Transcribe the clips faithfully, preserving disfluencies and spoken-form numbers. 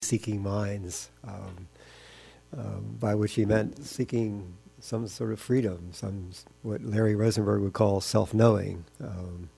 seeking minds, um, um, by which he meant seeking some sort of freedom, some what Larry Rosenberg would call self-knowing. Um,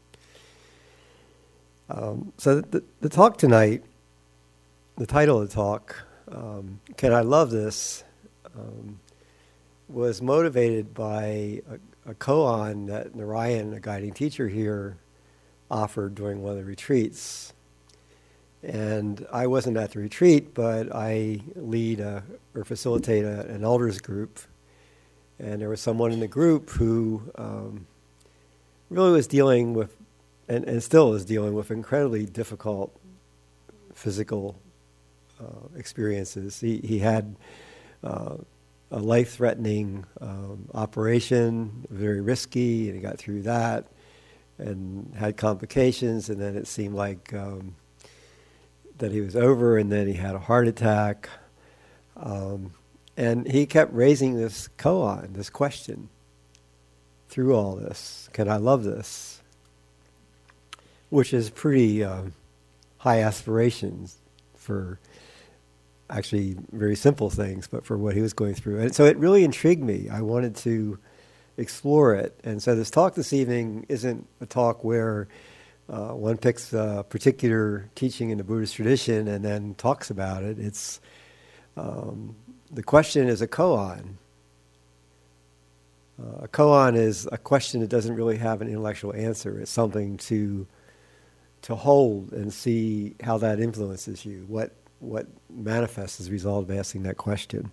um, so the, the talk tonight, the title of the talk, um, Can I Love This?, um, was motivated by a, a koan that Narayan, a guiding teacher here, offered during one of the retreats. And I wasn't at the retreat, but I lead a, or facilitate a, an elders group. And there was someone in the group who um, really was dealing with, and, and still is dealing with, incredibly difficult physical uh, experiences. He, he had uh, a life-threatening um, operation, very risky, and he got through that and had complications, and then it seemed like um, that he was over, and then he had a heart attack. Um, and he kept raising this koan, this question, through all this. Can I love this? Which is pretty uh, high aspirations for actually very simple things, but for what he was going through. And so it really intrigued me. I wanted to explore it. And so this talk this evening isn't a talk where uh, one picks a particular teaching in the Buddhist tradition and then talks about it. It's um, the question is a koan. Uh, a koan is a question that doesn't really have an intellectual answer. It's something to to hold and see how that influences you, what what manifests as a result of asking that question.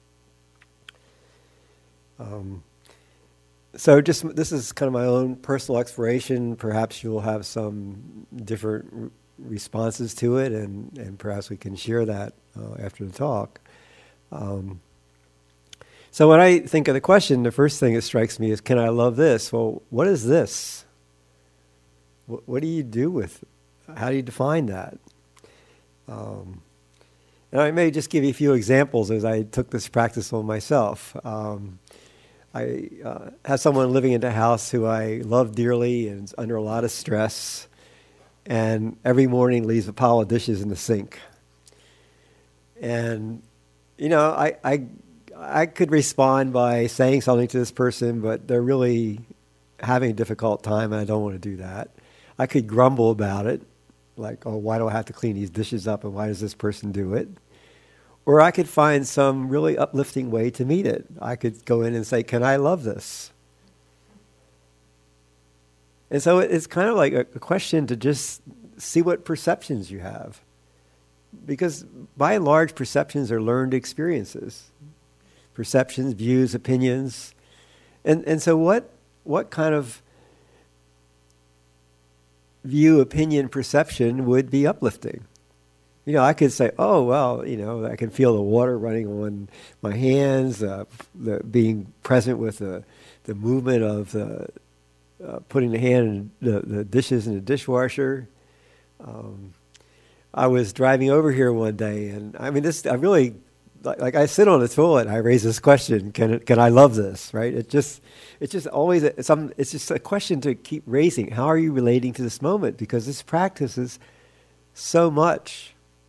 Um, So just this is kind of my own personal exploration. Perhaps you'll have some different r- responses to it, and, and perhaps we can share that uh, after the talk. Um, so when I think of the question, the first thing that strikes me is, can I love this? Well, what is this? What, what do you do with it? How do you define that? Um, and I may just give you a few examples as I took this practice on myself. Um, I uh, have someone living in the house who I love dearly and is under a lot of stress, and every morning leaves a pile of dishes in the sink. And, you know, I, I, I could respond by saying something to this person, but they're really having a difficult time, and I don't want to do that. I could grumble about it, like, oh, why do I have to clean these dishes up, and why does this person do it? Or I could find some really uplifting way to meet it. I could go in and say, can I love this? And so it's kind of like a, a question to just see what perceptions you have. Because by and large, perceptions are learned experiences. Perceptions, views, opinions. And and so what what kind of view, opinion, perception would be uplifting? You know, I could say, oh, well, you know, I can feel the water running on my hands, uh, the, being present with the, the movement of the, uh, putting the hand in the, the dishes in the dishwasher. Um, I was driving over here one day, and I mean, this, I really, like, like I sit on the toilet, and I raise this question, can it, can I love this, right? It just, it's just always, a, some, it's just a question to keep raising. How are you relating to this moment? Because this practice is so much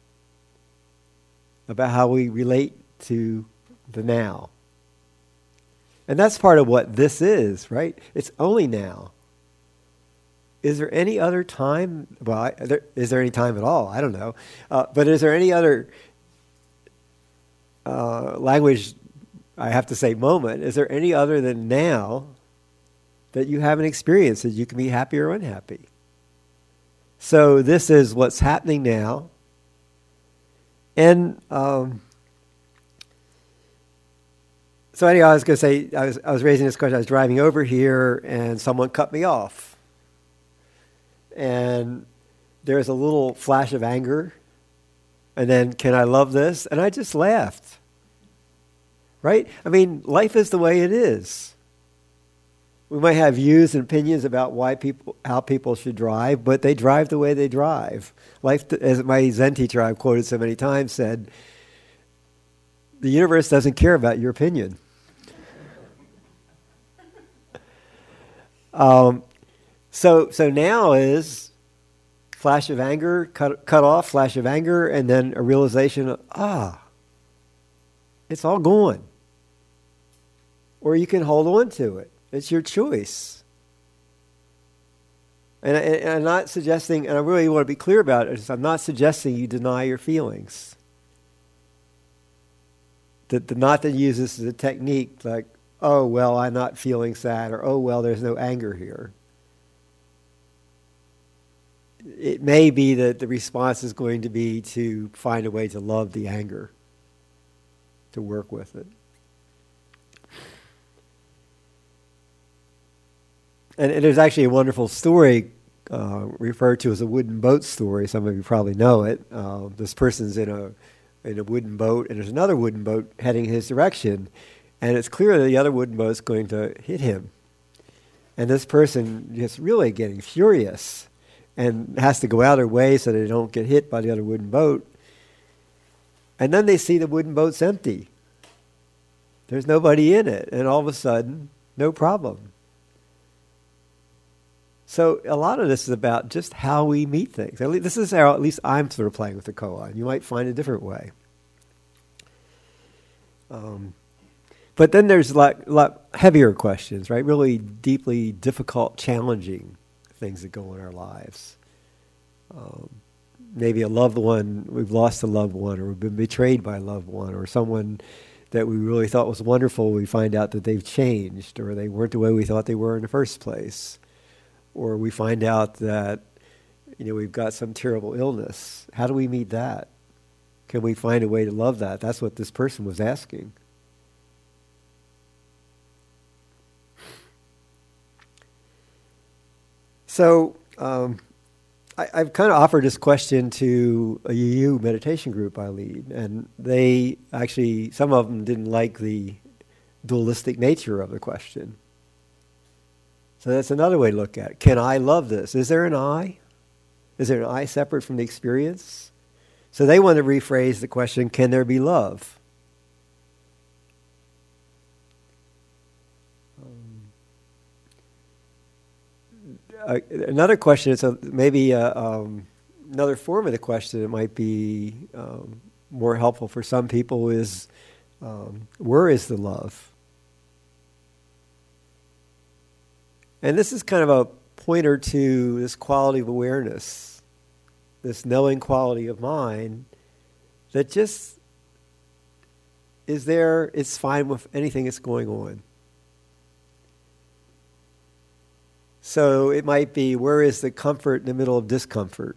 about how we relate to the now. And that's part of what this is, right? It's only now. Is there any other time? Well, I, there, is there any time at all? I don't know. Uh, but is there any other uh, language, I have to say moment, is there any other than now that you haven't experienced that you can be happy or unhappy? So this is what's happening now. And um, so anyway, I was going to say, I was, I was raising this question. I was driving over here, and someone cut me off. And there's a little flash of anger. And then, can I love this? And I just laughed. Right? I mean, life is the way it is. We might have views and opinions about why people, how people should drive, but they drive the way they drive. Life, as my Zen teacher I've quoted so many times said, the universe doesn't care about your opinion. um, so, so now is flash of anger, cut, cut off, flash of anger, and then a realization of, ah, it's all gone. Or you can hold on to it. It's your choice. And, I, and I'm not suggesting, and I really want to be clear about it, is I'm not suggesting you deny your feelings. That the, not to use this as a technique like, oh, well, I'm not feeling sad, or oh, well, there's no anger here. It may be that the response is going to be to find a way to love the anger, to work with it. And, and there's actually a wonderful story uh, referred to as a wooden boat story. Some of you probably know it. Uh, this person's in a in a wooden boat, and there's another wooden boat heading his direction, and it's clear that the other wooden boat's going to hit him. And this person is really getting furious and has to go out of their way so they don't get hit by the other wooden boat. And then they see the wooden boat's empty. There's nobody in it, and all of a sudden, no problem. So a lot of this is about just how we meet things. At least, this is how at least I'm sort of playing with the koan. You might find a different way. Um, but then there's a lot, lot heavier questions, right? Really deeply difficult, challenging things that go in our lives. Um, maybe a loved one, we've lost a loved one, or we've been betrayed by a loved one, or someone that we really thought was wonderful, we find out that they've changed, or they weren't the way we thought they were in the first place. Or we find out that, you know, we've got some terrible illness. How do we meet that? Can we find a way to love that? That's what this person was asking. So um, I, I've kind of offered this question to a U U meditation group I lead, and they actually, some of them didn't like the dualistic nature of the question. So that's another way to look at it. Can I love this? Is there an I? Is there an I separate from the experience? So they want to rephrase the question, can there be love? Um, uh, another question, so maybe uh, um, another form of the question that might be um, more helpful for some people is, um, where is the love? And this is kind of a pointer to this quality of awareness, this knowing quality of mind that just is there, it's fine with anything that's going on. So it might be, where is the comfort in the middle of discomfort?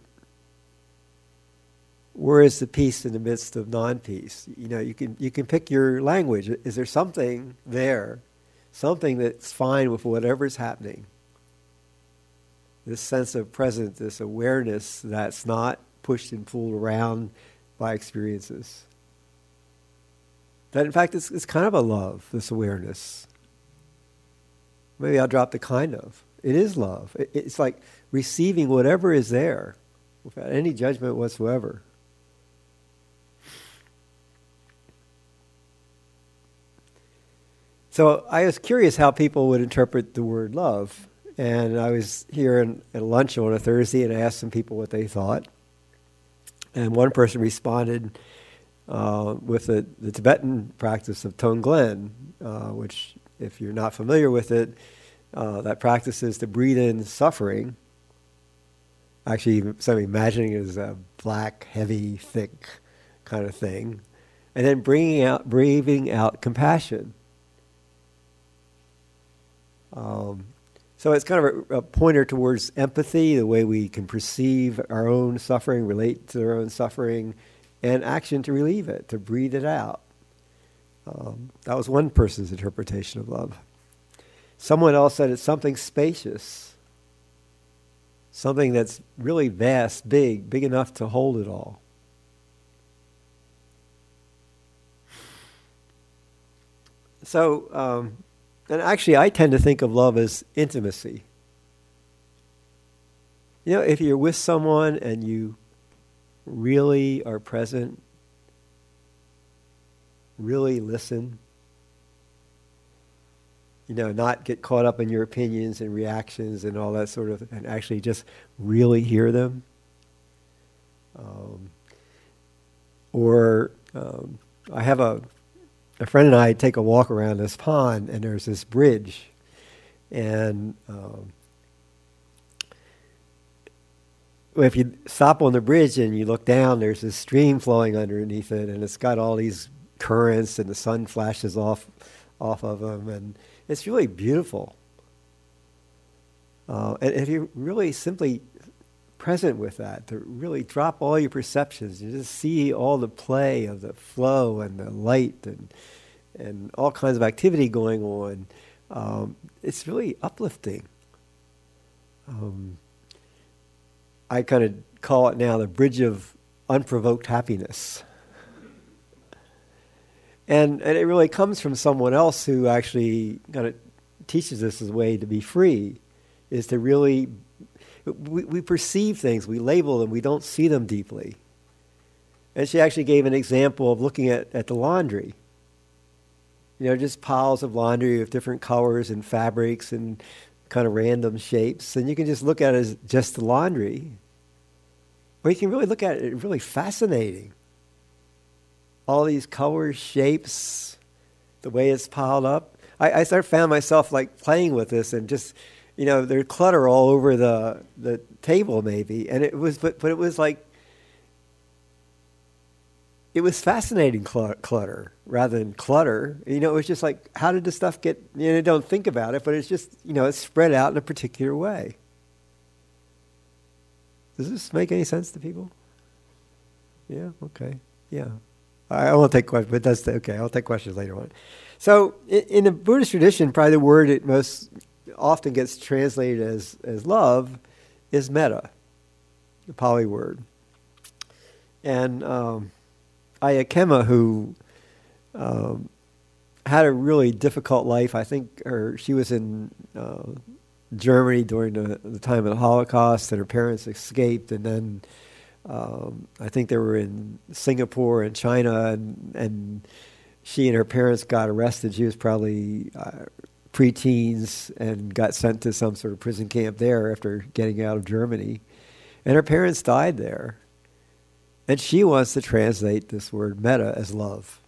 Where is the peace in the midst of non-peace? You know, you can you can pick your language. Is there something there? Something that's fine with whatever's happening. This sense of presence, this awareness that's not pushed and pulled around by experiences. That in fact it's, it's kind of a love, this awareness. Maybe I'll drop the kind of. It is love. It, it's like receiving whatever is there without any judgment whatsoever. So I was curious how people would interpret the word love. And I was here in, at lunch on a Thursday and I asked some people what they thought. And one person responded uh, with the, the Tibetan practice of Tonglen, uh, which, if you're not familiar with it, uh, that practice is to breathe in suffering. Actually, some imagining it as a black, heavy, thick kind of thing. And then bringing out, breathing out compassion. Um, so it's kind of a, a pointer towards empathy, the way we can perceive our own suffering, relate to our own suffering, and action to relieve it, to breathe it out. Um, that was one person's interpretation of love. Someone else said it's something spacious, something that's really vast, big, big enough to hold it all. So, um, and actually, I tend to think of love as intimacy. You know, if you're with someone and you really are present, really listen, you know, not get caught up in your opinions and reactions and all that sort of, and actually just really hear them, Um, or um, I have a, a friend and I take a walk around this pond, and there's this bridge. And um, if you stop on the bridge and you look down, there's this stream flowing underneath it, and it's got all these currents, and the sun flashes off off of them, and it's really beautiful. Uh, and if you're really simply present with that, to really drop all your perceptions, you just see all the play of the flow and the light and and all kinds of activity going on, um, it's really uplifting. Um, I kind of call it now the bridge of unprovoked happiness. And and it really comes from someone else who actually kind of teaches us as a way to be free, is to really, we, we perceive things, we label them, we don't see them deeply. And she actually gave an example of looking at, at the laundry. You know, just piles of laundry of different colors and fabrics and kind of random shapes, and you can just look at it as just the laundry. Or you can really look at it, it's really fascinating. All these colors, shapes, the way it's piled up. I, I sort of found myself like playing with this, and just, you know, there's clutter all over the the table maybe, and it was, but but it was like, it was fascinating clutter rather than clutter. You know, it was just like, how did this stuff get, you know, don't think about it, but it's just, you know, it's spread out in a particular way. Does this make any sense to people? Yeah, okay, yeah. I, I won't take questions, but that's, okay, I'll take questions later on. So in, in the Buddhist tradition, probably the word that most often gets translated as, as love is metta, the Pali word. And um, Ayya Khema, who um, had a really difficult life. I think her, she was in uh, Germany during the, the time of the Holocaust, and her parents escaped, and then um, I think they were in Singapore and China, and, and she and her parents got arrested. She was probably uh, preteens and got sent to some sort of prison camp there after getting out of Germany. And her parents died there. And she wants to translate this word metta as love.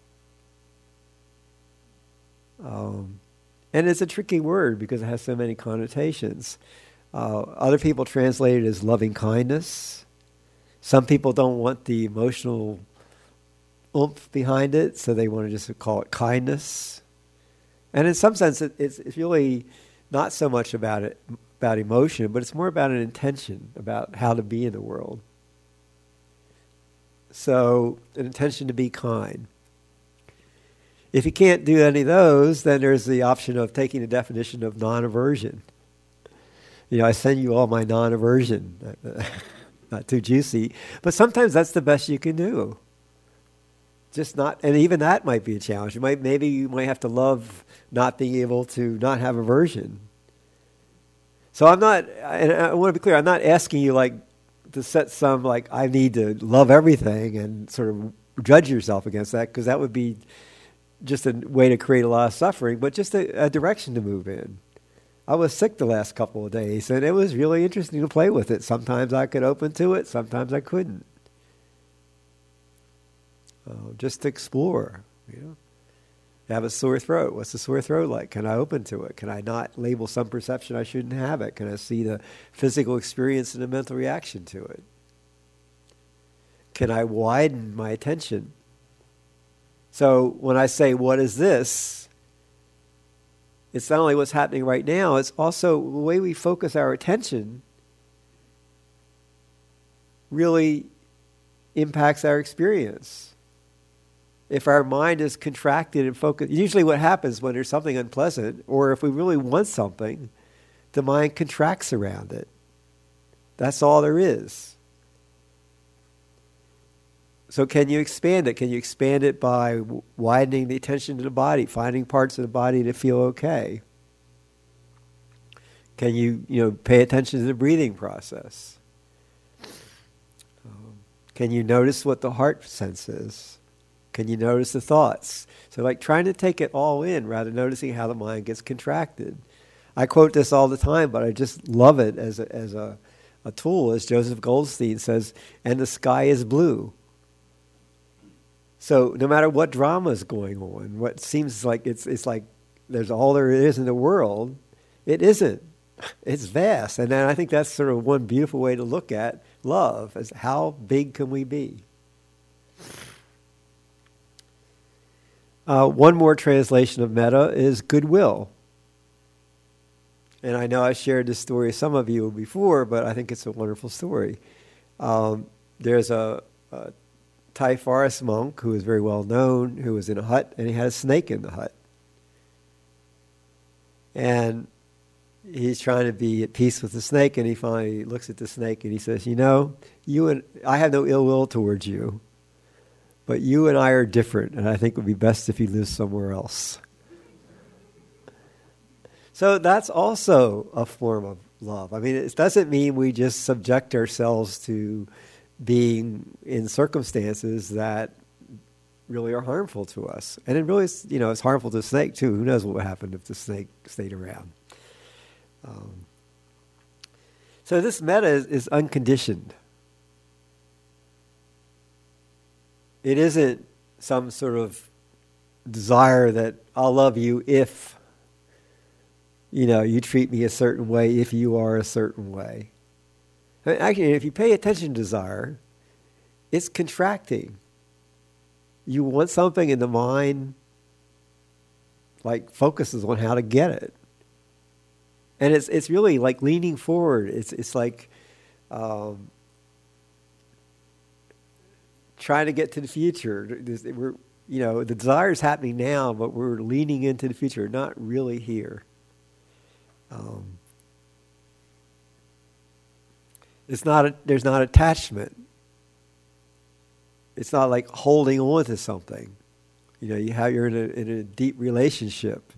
Um, and it's a tricky word because it has so many connotations. Uh, other people translate it as loving kindness. Some people don't want the emotional oomph behind it, so they want to just call it kindness. And in some sense, it, it's, it's really not so much about it, about emotion, but it's more about an intention, about how to be in the world. So, an intention to be kind. If you can't do any of those, then there's the option of taking the definition of non-aversion. You know, I send you all my non-aversion. Not too juicy, but sometimes that's the best you can do. Just not, and even that might be a challenge. You might, maybe you might have to love not being able to not have aversion. So I'm not, and I want to be clear, I'm not asking you like to set some, like, I need to love everything and sort of judge yourself against that, because that would be just a way to create a lot of suffering, but just a, a direction to move in. I was sick the last couple of days, and it was really interesting to play with it. Sometimes I could open to it, sometimes I couldn't. Uh, just to explore, you know. I have a sore throat. What's the sore throat like? Can I open to it? Can I not label some perception I shouldn't have it? Can I see the physical experience and the mental reaction to it? Can I widen my attention? So when I say, what is this? It's not only what's happening right now, it's also the way we focus our attention really impacts our experience. If our mind is contracted and focused, usually what happens when there's something unpleasant, or if we really want something, the mind contracts around it. That's all there is. So can you expand it? Can you expand it by w- widening the attention to the body, finding parts of the body that feel okay? Can you, you know, pay attention to the breathing process? Um, can you notice what the heart senses? Can you notice the thoughts? So like trying to take it all in rather than noticing how the mind gets contracted. I quote this all the time, but I just love it as a, as a, a tool, as Joseph Goldstein says, and the sky is blue. So no matter what drama is going on, what seems like it's it's like there's all there is in the world, it isn't. It's vast. And then I think that's sort of one beautiful way to look at love, is how big can we be? Uh, one more translation of metta is goodwill. And I know I shared this story with some of you before, but I think it's a wonderful story. Um, there's a, a Thai forest monk who is very well known, who was in a hut, and he had a snake in the hut. And he's trying to be at peace with the snake, and he finally looks at the snake and he says, you know, you and I have no ill will towards you, but you and I are different, and I think it would be best if you live somewhere else. So that's also a form of love. I mean, it doesn't mean we just subject ourselves to being in circumstances that really are harmful to us. And it really is, you know, it's harmful to the snake too. Who knows what would happen if the snake stayed around. Um, so this metta is, is unconditioned. It isn't some sort of desire that I'll love you if, you know, you treat me a certain way, if you are a certain way. I mean, actually, if you pay attention to desire, it's contracting. You want something, and the mind like focuses on how to get it. And it's it's really like leaning forward. It's it's like um, trying to get to the future. We're, you know, the desire is happening now, but we're leaning into the future, not really here. Um, it's not a, there's not attachment. It's not like holding on to something. You know, you have you're in a in a deep relationship,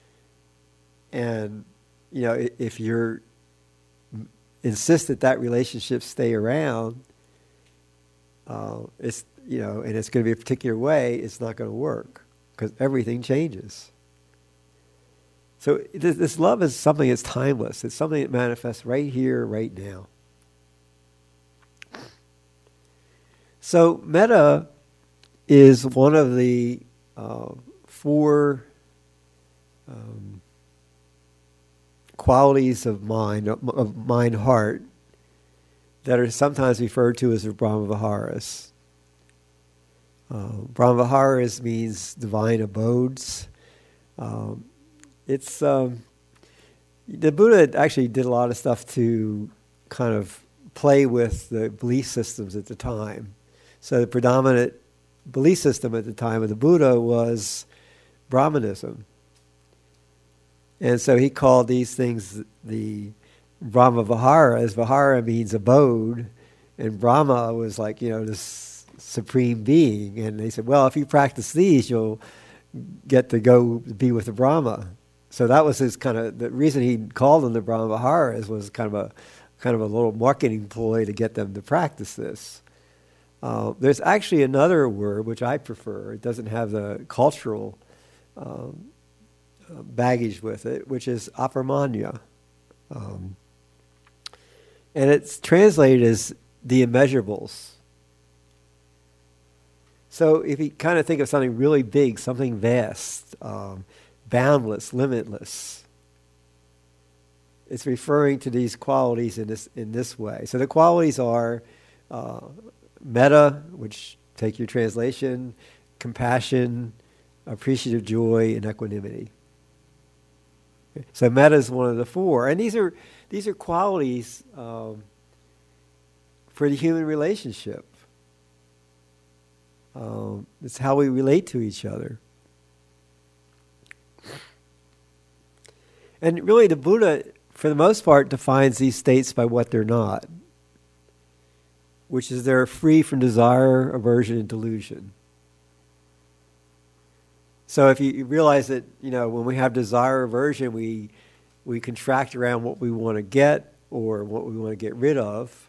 and you know, if you're insist that that relationship stay around, uh, it's you know, and it's going to be a particular way, it's not going to work because everything changes. So this, this love is something that's timeless. It's something that manifests right here, right now. So metta is one of the uh, four um, qualities of mind, of mind-heart, that are sometimes referred to as the Brahmaviharas. Uh, Brahmaviharas means divine abodes. Um, it's um, the Buddha actually did a lot of stuff to kind of play with the belief systems at the time. So the predominant belief system at the time of the Buddha was Brahmanism. And so he called these things the Brahmaviharas. Vihara means abode, and Brahma was like, you know, this supreme being. And they said, well, if you practice these, you'll get to go be with the Brahma. So that was his kind of, the reason he called them the Brahmaviharas was kind of a kind of a little marketing ploy to get them to practice this. Uh, there's actually another word which I prefer. It doesn't have the cultural um, baggage with it, which is aparmanya. Um, and it's translated as the immeasurables. So if you kind of think of something really big, something vast, um, boundless, limitless, it's referring to these qualities in this in this way. So the qualities are uh, metta, which take your translation, compassion, appreciative joy, and equanimity. So metta is one of the four, and these are these are qualities um, for the human relationship. Um, it's how we relate to each other. And really the Buddha, for the most part, defines these states by what they're not, which is they're free from desire, aversion, and delusion. So if you realize that, you know, when we have desire, aversion, we we contract around what we want to get or what we want to get rid of,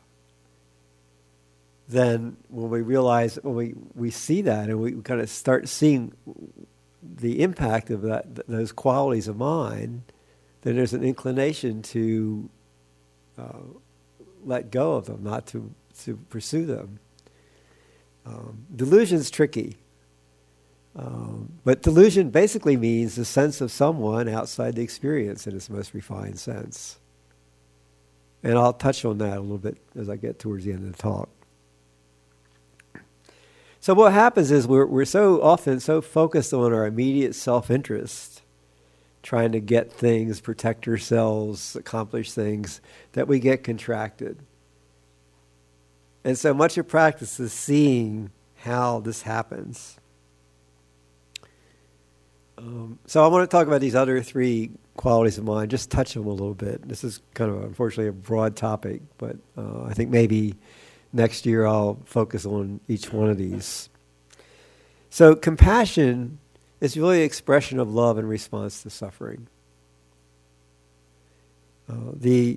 then when we realize, when we, we see that and we kind of start seeing the impact of that, th- those qualities of mind, then there's an inclination to uh, let go of them, not to, to pursue them. Um, delusion's tricky. Um, but delusion basically means the sense of someone outside the experience in its most refined sense. And I'll touch on that a little bit as I get towards the end of the talk. So what happens is we're we're so often so focused on our immediate self-interest, trying to get things, protect ourselves, accomplish things, that we get contracted. And so much of practice is seeing how this happens. Um, so I want to talk about these other three qualities of mind, just touch them a little bit. This is kind of, unfortunately, a broad topic, but uh, I think maybe next year I'll focus on each one of these. So compassion is really an expression of love in response to suffering. Uh, the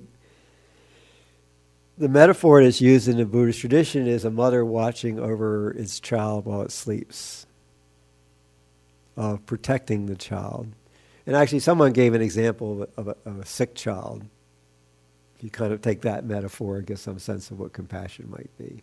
the metaphor that's used in the Buddhist tradition is a mother watching over its child while it sleeps, of protecting the child. And actually someone gave an example of a, of a, of a sick child. If you kind of take that metaphor and get some sense of what compassion might be.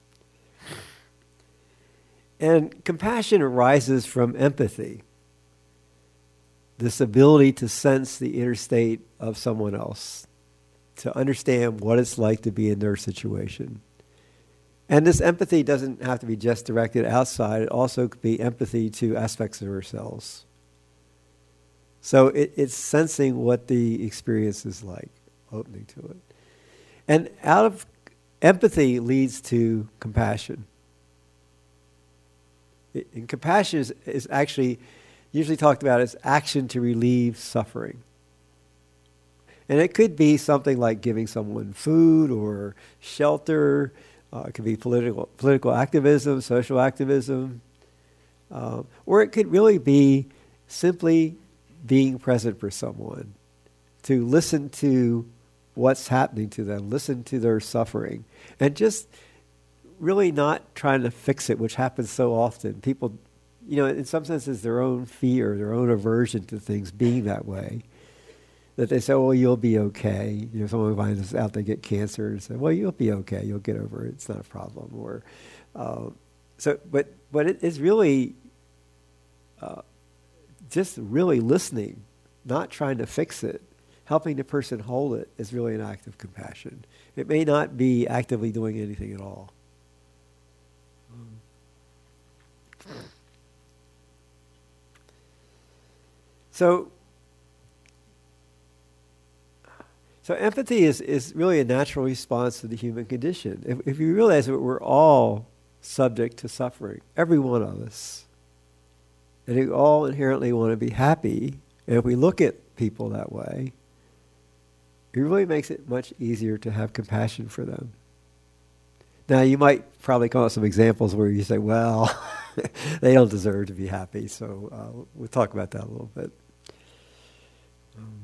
And compassion arises from empathy, this ability to sense the inner state of someone else, to understand what it's like to be in their situation. And this empathy doesn't have to be just directed outside. It also could be empathy to aspects of ourselves. So it, it's sensing what the experience is like, opening to it. And out of empathy leads to compassion. It, and compassion is, is actually usually talked about as action to relieve suffering. And it could be something like giving someone food or shelter. Uh, it could be political political activism, social activism. Uh, or it could really be simply being present for someone, to listen to what's happening to them, listen to their suffering, and just really not trying to fix it, which happens so often. People, you know, in some senses, their own fear, their own aversion to things being that way, that they say, well, you'll be okay. You know, someone finds out they get cancer and say, well, you'll be okay. You'll get over it. It's not a problem. Or, uh, so, but, but it is really uh, just really listening, not trying to fix it. Helping the person hold it is really an act of compassion. It may not be actively doing anything at all. Um. So, So empathy is, is really a natural response to the human condition. If, if you realize that we're all subject to suffering, every one of us, and we all inherently want to be happy, and if we look at people that way, it really makes it much easier to have compassion for them. Now, you might probably come up with some examples where you say, well, they don't deserve to be happy, so uh, we'll talk about that a little bit. Um,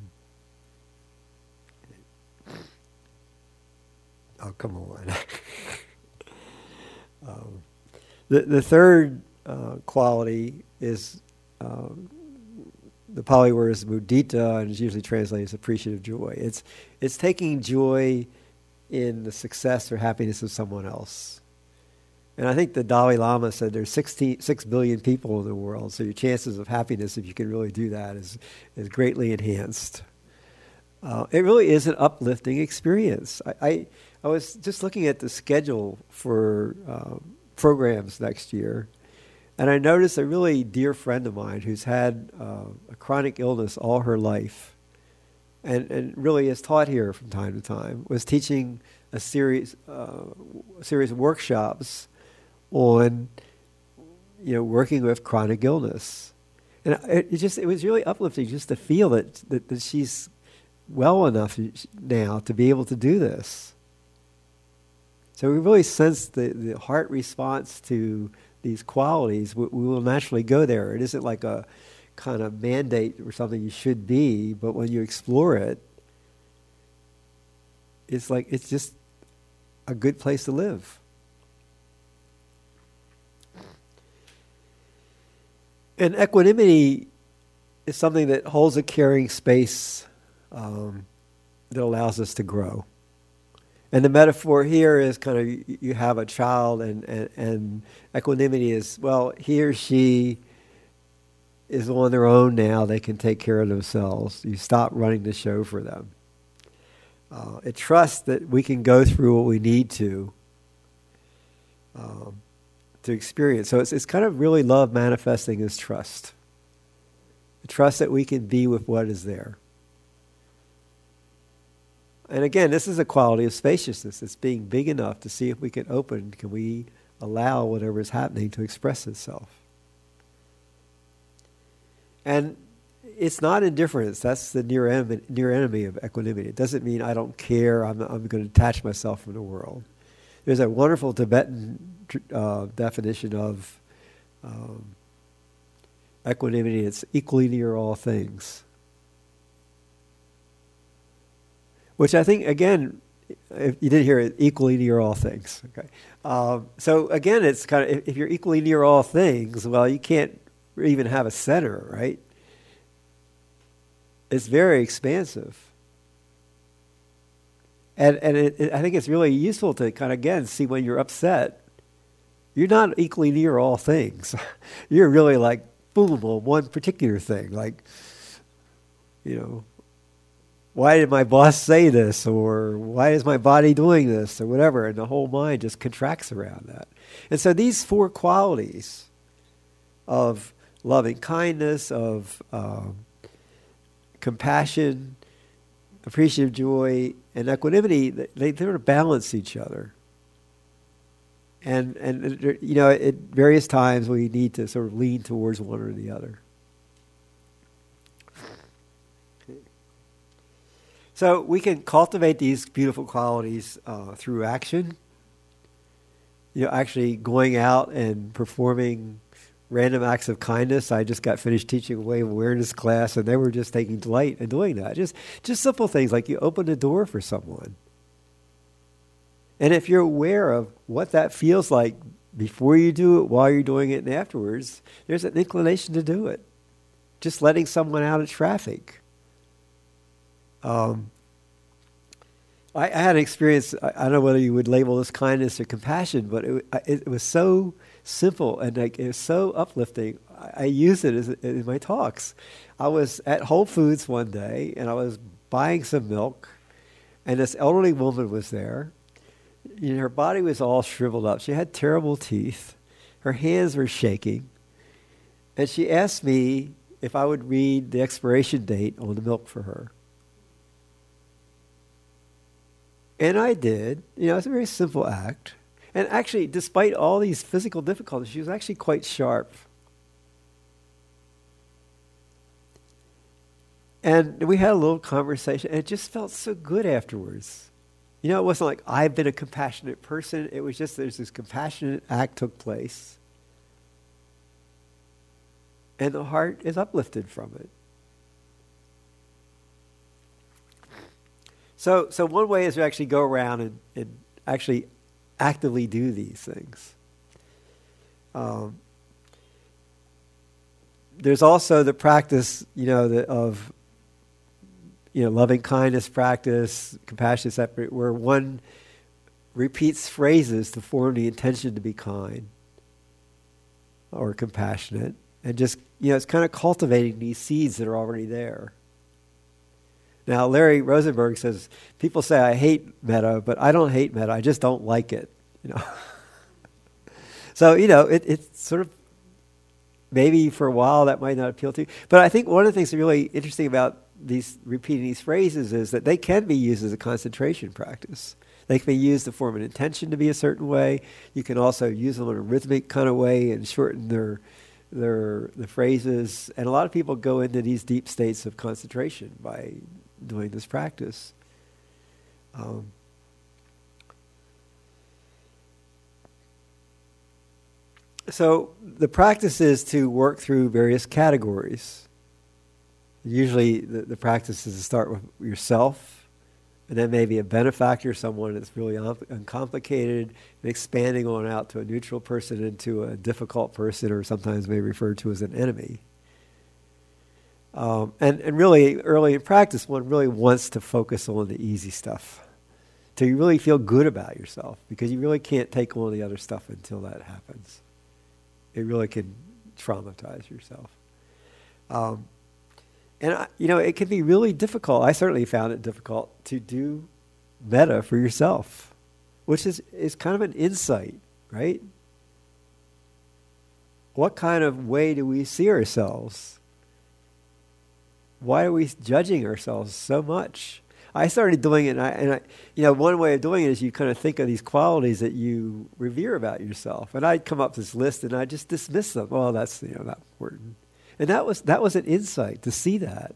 Oh, come on. um, the, the third uh, quality is, uh, the Pali word is mudita, and is usually translated as appreciative joy. It's, it's taking joy in the success or happiness of someone else. And I think the Dalai Lama said there's sixteen, six billion people in the world, so your chances of happiness, if you can really do that, is, is greatly enhanced. Uh, it really is an uplifting experience. I, I I was just looking at the schedule for uh, programs next year, and I noticed a really dear friend of mine who's had uh, a chronic illness all her life, and, and really is taught here from time to time, was teaching a series uh, a series of workshops on, you know, working with chronic illness, and it, it just it was really uplifting just to feel that that, that she's well enough now to be able to do this. So we really sense the, the heart response to these qualities. We, we will naturally go there. It isn't like a kind of mandate or something you should be, but when you explore it, it's like it's just a good place to live. And equanimity is something that holds a caring space um, that allows us to grow. And the metaphor here is kind of you, you have a child, and, and, and equanimity is, well, he or she is on their own now. They can take care of themselves. You stop running the show for them. Uh, it trusts that we can go through what we need to um, to experience. So it's it's kind of really love manifesting as trust. The trust that we can be with what is there. And again, this is a quality of spaciousness. It's being big enough to see if we can open, can we allow whatever is happening to express itself. And it's not indifference. That's the near enemy, near enemy of equanimity. It doesn't mean I don't care, I'm, I'm going to detach myself from the world. There's a wonderful Tibetan uh, definition of um, equanimity. It's equally near all things. Which I think, again, if you didn't hear it, equally near all things. Okay, um, so again, it's kind of, if, if you're equally near all things, well, you can't even have a center, right? It's very expansive. And and it, it, I think it's really useful to kind of, again, see when you're upset, you're not equally near all things. You're really like, boom, on one particular thing. Like, you know, why did my boss say this? Or why is my body doing this? Or whatever. And the whole mind just contracts around that. And so these four qualities of loving kindness, of um, compassion, appreciative joy, and equanimity, they, they sort of balance each other. And, and you know, at various times we need to sort of lean towards one or the other. So we can cultivate these beautiful qualities uh, through action. You know, actually going out and performing random acts of kindness. I just got finished teaching a Wave Awareness class, and they were just taking delight in doing that. Just, just simple things like you open the door for someone. And if you're aware of what that feels like before you do it, while you're doing it, and afterwards, there's an inclination to do it. Just letting someone out of traffic. Um, I, I had an experience, I, I don't know whether you would label this kindness or compassion, but it, it, it was so simple and like, it was so uplifting. I, I use it as, in my talks. I was at Whole Foods one day, and I was buying some milk, and this elderly woman was there. You know, her body was all shriveled up. She had terrible teeth. Her hands were shaking. And she asked me if I would read the expiration date on the milk for her. And I did. You know, it's a very simple act. And actually, despite all these physical difficulties, she was actually quite sharp. And we had a little conversation, and it just felt so good afterwards. You know, it wasn't like I've been a compassionate person. It was just there's this compassionate act took place. And the heart is uplifted from it. So so one way is to actually go around and, and actually actively do these things. Um, there's also the practice, you know, the, of you know, loving kindness practice, compassion separate, where one repeats phrases to form the intention to be kind or compassionate, and just, you know, it's kind of cultivating these seeds that are already there. Now, Larry Rosenberg says, people say I hate metta, but I don't hate metta, I just don't like it. You know. So, you know, it, it's sort of, maybe for a while that might not appeal to you. But I think one of the things that's really interesting about these repeating these phrases is that they can be used as a concentration practice. They can be used to form an intention to be a certain way. You can also use them in a rhythmic kind of way and shorten their their the phrases. And a lot of people go into these deep states of concentration by doing this practice. Um, so the practice is to work through various categories. Usually the, the practice is to start with yourself, and then maybe a benefactor, someone that's really un- uncomplicated, and expanding on out to a neutral person and to a difficult person, or sometimes maybe referred to as an enemy. Um, and, and really, early in practice, one really wants to focus on the easy stuff, to really feel good about yourself, because you really can't take on the other stuff until that happens. It really can traumatize yourself. Um, and, I, you know, it can be really difficult. I certainly found it difficult to do metta for yourself, which is, is kind of an insight, right? What kind of way do we see ourselves? Why are we judging ourselves so much? I started doing it, and I, and I, you know, one way of doing it is you kind of think of these qualities that you revere about yourself, and I'd come up with this list, and I just dismiss them. Oh, that's, you know, not important. And that was that was an insight to see that.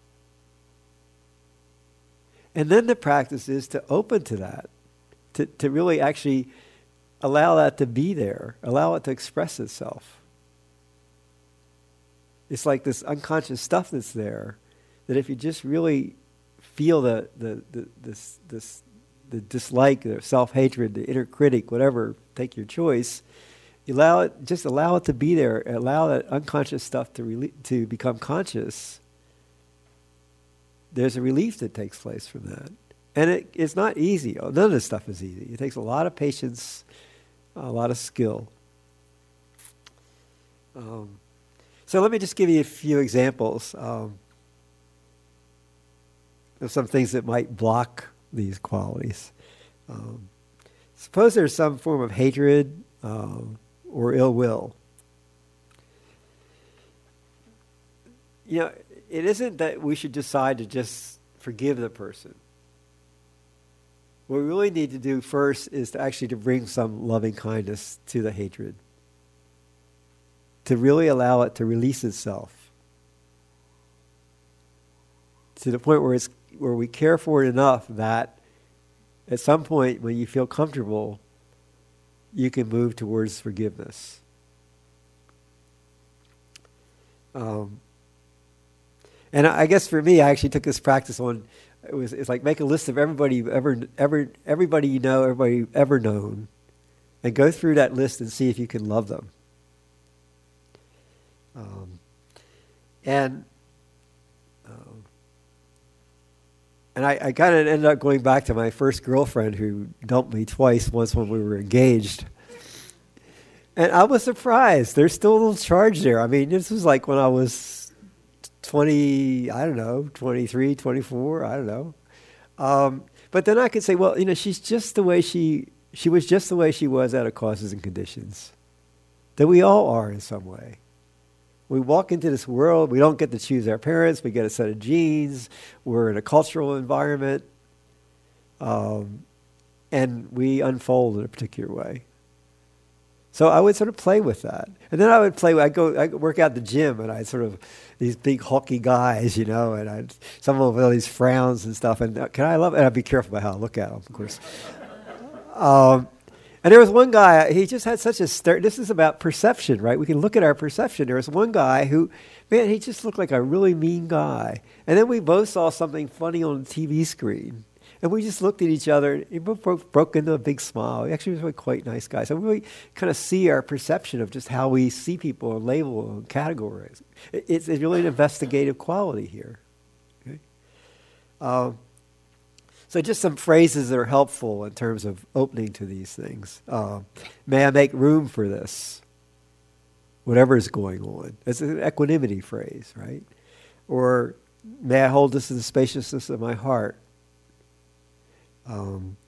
And then the practice is to open to that, to to really actually allow that to be there, allow it to express itself. It's like this unconscious stuff that's there, that if you just really feel the the, the this this the dislike, the self-hatred, the inner critic, whatever, take your choice, you allow it, just allow it to be there, allow that unconscious stuff to rele- to become conscious. There's a relief that takes place from that. And it, it's not easy. None of this stuff is easy. It takes a lot of patience, a lot of skill. Um, so let me just give you a few examples um, of some things that might block these qualities. Um, suppose there's some form of hatred um, or ill will. You know, it isn't that we should decide to just forgive the person. What we really need to do first is to actually to bring some loving kindness to the hatred, to really allow it to release itself to the point where it's where we care for it enough that at some point when you feel comfortable, you can move towards forgiveness. Um, and I guess for me, I actually took this practice on. It was it's like make a list of everybody you've ever ever everybody you know, everybody you've ever known, and go through that list and see if you can love them. Um, and um, and I, I kind of ended up going back to my first girlfriend who dumped me twice. Once when we were engaged, and I was surprised. There's still a little charge there. I mean, this was like when I was twenty, I don't know, twenty-three, twenty-four, I don't know. Um, but then I could say, well, you know, she's just the way she, she was just the way she was out of causes and conditions. That we all are in some way. We walk into this world, we don't get to choose our parents, we get a set of genes, we're in a cultural environment, um, and we unfold in a particular way. So I would sort of play with that. And then I would play, I'd go, I'd work out at the gym, and I'd sort of, these big hulky guys, you know, and I'd, some of them with all these frowns and stuff, and uh, can I love it? And I'd be careful about how I look at them, of course. um, and there was one guy, he just had such a, stir- this is about perception, right? We can look at our perception. There was one guy who, man, he just looked like a really mean guy. And then we both saw something funny on the T V screen. And we just looked at each other, and we both broke, broke into a big smile. He actually was a really quite nice guy. So we really kind of see our perception of just how we see people and label and categorize. It, it's, it's really an investigative quality here. Okay? Um, so just some phrases that are helpful in terms of opening to these things. Uh, may I make room for this? Whatever is going on. It's an equanimity phrase, right? Or may I hold this in the spaciousness of my heart? Um,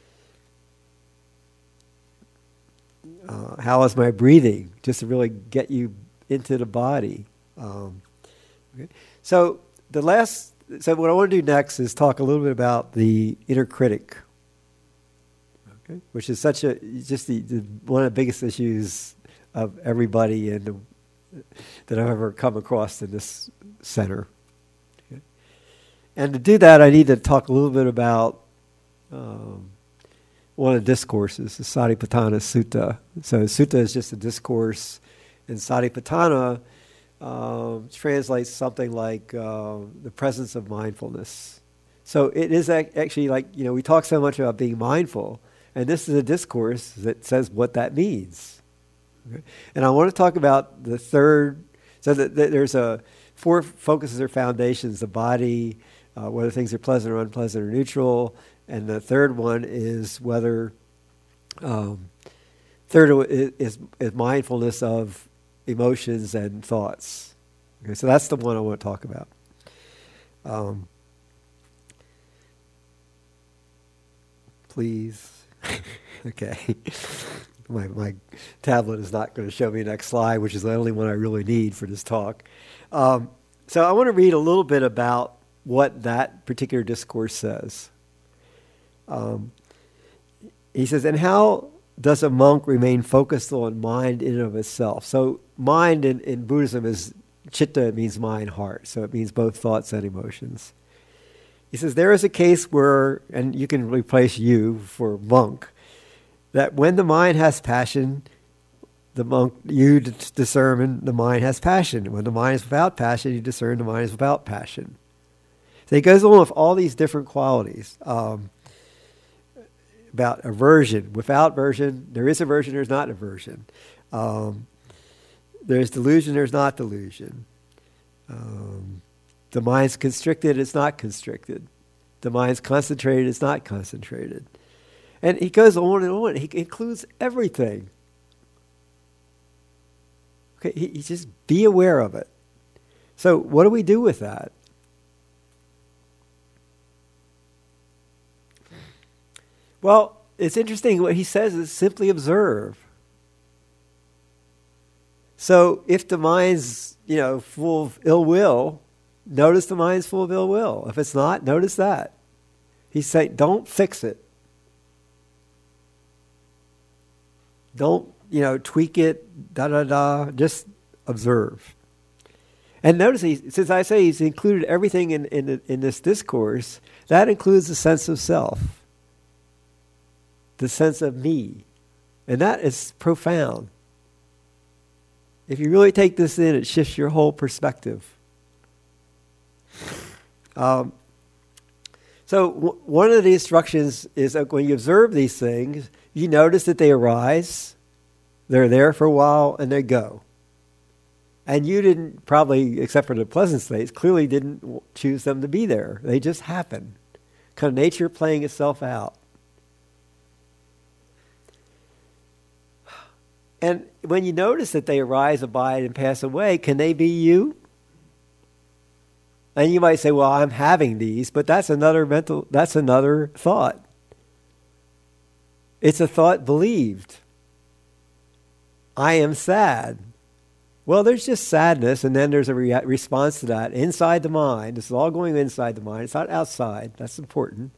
uh, how is my breathing? Just to really get you into the body. Um, okay. So the last, so what I want to do next is talk a little bit about the inner critic, okay, which is such a just the, the one of the biggest issues of everybody in the, that I've ever come across in this center. Okay. And to do that, I need to talk a little bit about Um, one of the discourses, the Satipatthana Sutta. So Sutta is just a discourse, and Satipatthana um, translates something like uh, the presence of mindfulness. So it is ac- actually like, you know, we talk so much about being mindful, and this is a discourse that says what that means. Okay? And I want to talk about the third, so that, that there's a four focuses or foundations: the body, uh, whether things are pleasant or unpleasant or neutral, And the third one is whether, um, third is, is, is mindfulness of emotions and thoughts. Okay, so that's the one I want to talk about. Um, please. Okay. my my tablet is not going to show me the next slide, which is the only one I really need for this talk. Um, so I want to read a little bit about what that particular discourse says. Um, he says, and how does a monk remain focused on mind in and of itself? So mind in, in Buddhism is chitta, it means mind, heart. So it means both thoughts and emotions. He says, there is a case where, and you can replace you for monk, that when the mind has passion, the monk, you d- discern the mind has passion. When the mind is without passion, you discern the mind is without passion. So he goes on with all these different qualities. Um, about aversion. Without aversion, there is aversion, there's not aversion. Um, there's delusion, there's not delusion. Um, the mind's constricted, it's not constricted. The mind's concentrated, it's not concentrated. And he goes on and on. He includes everything. Okay, he, he just be aware of it. So what do we do with that? Well, it's interesting. What he says is simply observe. So if the mind's, you know, full of ill will, notice the mind's full of ill will. If it's not, notice that. He's saying, don't fix it. Don't, you know, tweak it, da da da. Just observe. And notice, he, since I say he's included everything in, in, in this discourse, that includes the sense of self. The sense of me. And that is profound. If you really take this in, it shifts your whole perspective. Um, so w- one of the instructions is that when you observe these things, you notice that they arise, they're there for a while, and they go. And you didn't, probably, except for the pleasant states, clearly didn't w- choose them to be there. They just happen. Kind of nature playing itself out. And when you notice that they arise, abide, and pass away, can they be you? And you might say, well, I'm having these, but that's another mental, that's another thought. It's a thought believed. I am sad. Well, there's just sadness, and then there's a re- response to that inside the mind. This is all going inside the mind. It's not outside. That's important.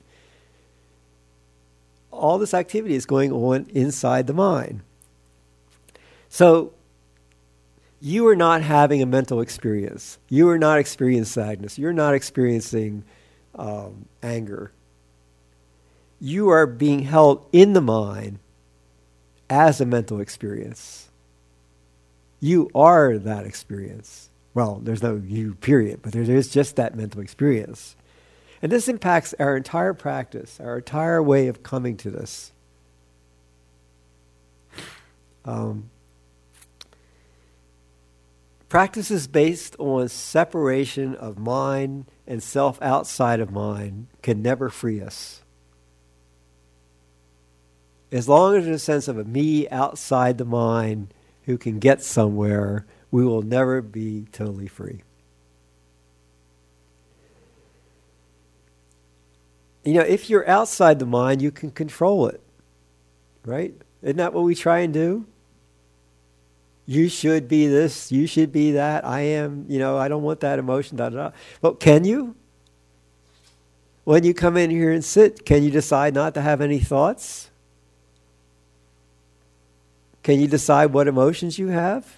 All this activity is going on inside the mind. So, you are not having a mental experience. You are not experiencing sadness. You're not experiencing um, anger. You are being held in the mind as a mental experience. You are that experience. Well, there's no you, period, but there is just that mental experience. And this impacts our entire practice, our entire way of coming to this. Um, Practices based on separation of mind and self outside of mind can never free us. As long as there's a sense of a me outside the mind who can get somewhere, we will never be totally free. You know, if you're outside the mind, you can control it, right? Isn't that what we try and do? You should be this, you should be that, I am, you know, I don't want that emotion, da da da. But can you? When you come in here and sit, can you decide not to have any thoughts? Can you decide what emotions you have?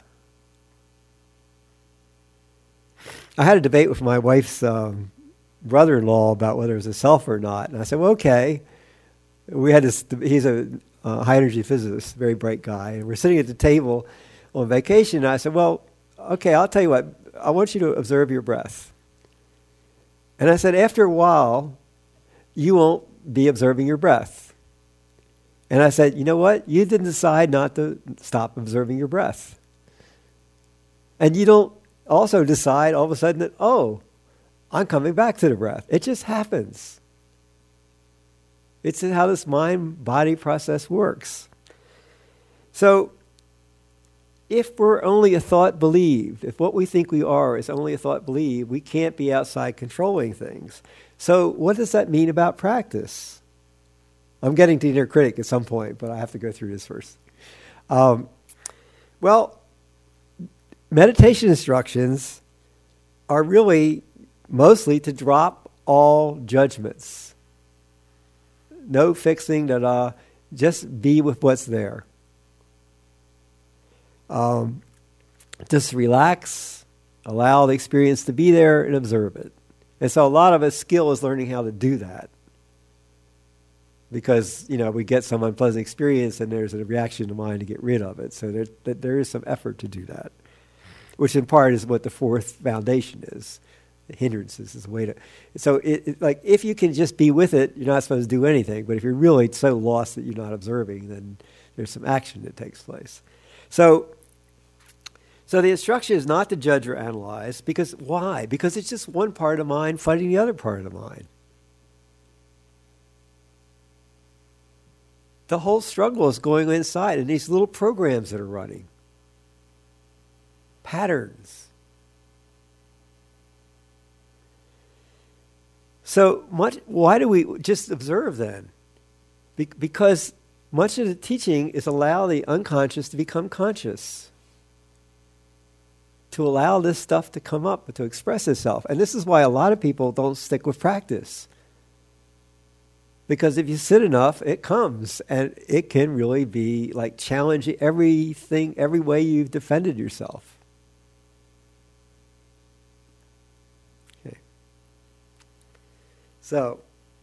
I had a debate with my wife's um, brother-in-law about whether it was a self or not. And I said, well, okay. We had this, he's a uh, high-energy physicist, very bright guy. And we're sitting at the table on vacation, and I said, well, okay, I'll tell you what. I want you to observe your breath. And I said, after a while, you won't be observing your breath. And I said, you know what? You didn't decide not to stop observing your breath. And you don't also decide all of a sudden that, oh, I'm coming back to the breath. It just happens. It's how this mind-body process works. So, if we're only a thought believed, if what we think we are is only a thought believed, we can't be outside controlling things. So what does that mean about practice? I'm getting to inner critic at some point, but I have to go through this first. Um, well, meditation instructions are really mostly to drop all judgments. No fixing, da-da. Just be with what's there. Um, just relax, allow the experience to be there, and observe it. And so a lot of its skill is learning how to do that. Because, you know, we get some unpleasant experience and there's a reaction to mind to get rid of it. So there, there is some effort to do that, which in part is what the fourth foundation is. The hindrances is a way to... So, it, it, like, if you can just be with it, you're not supposed to do anything. But if you're really so lost that you're not observing, then there's some action that takes place. So, so the instruction is not to judge or analyze, because why? Because it's just one part of the mind fighting the other part of the mind. The whole struggle is going inside, and these little programs that are running. Patterns. So much, why do we just observe then? Be- because much of the teaching is allow the unconscious to become conscious. To allow this stuff to come up, to express itself. And this is why a lot of people don't stick with practice. Because if you sit enough, it comes. And it can really be like challenging everything, every way you've defended yourself. Okay. So,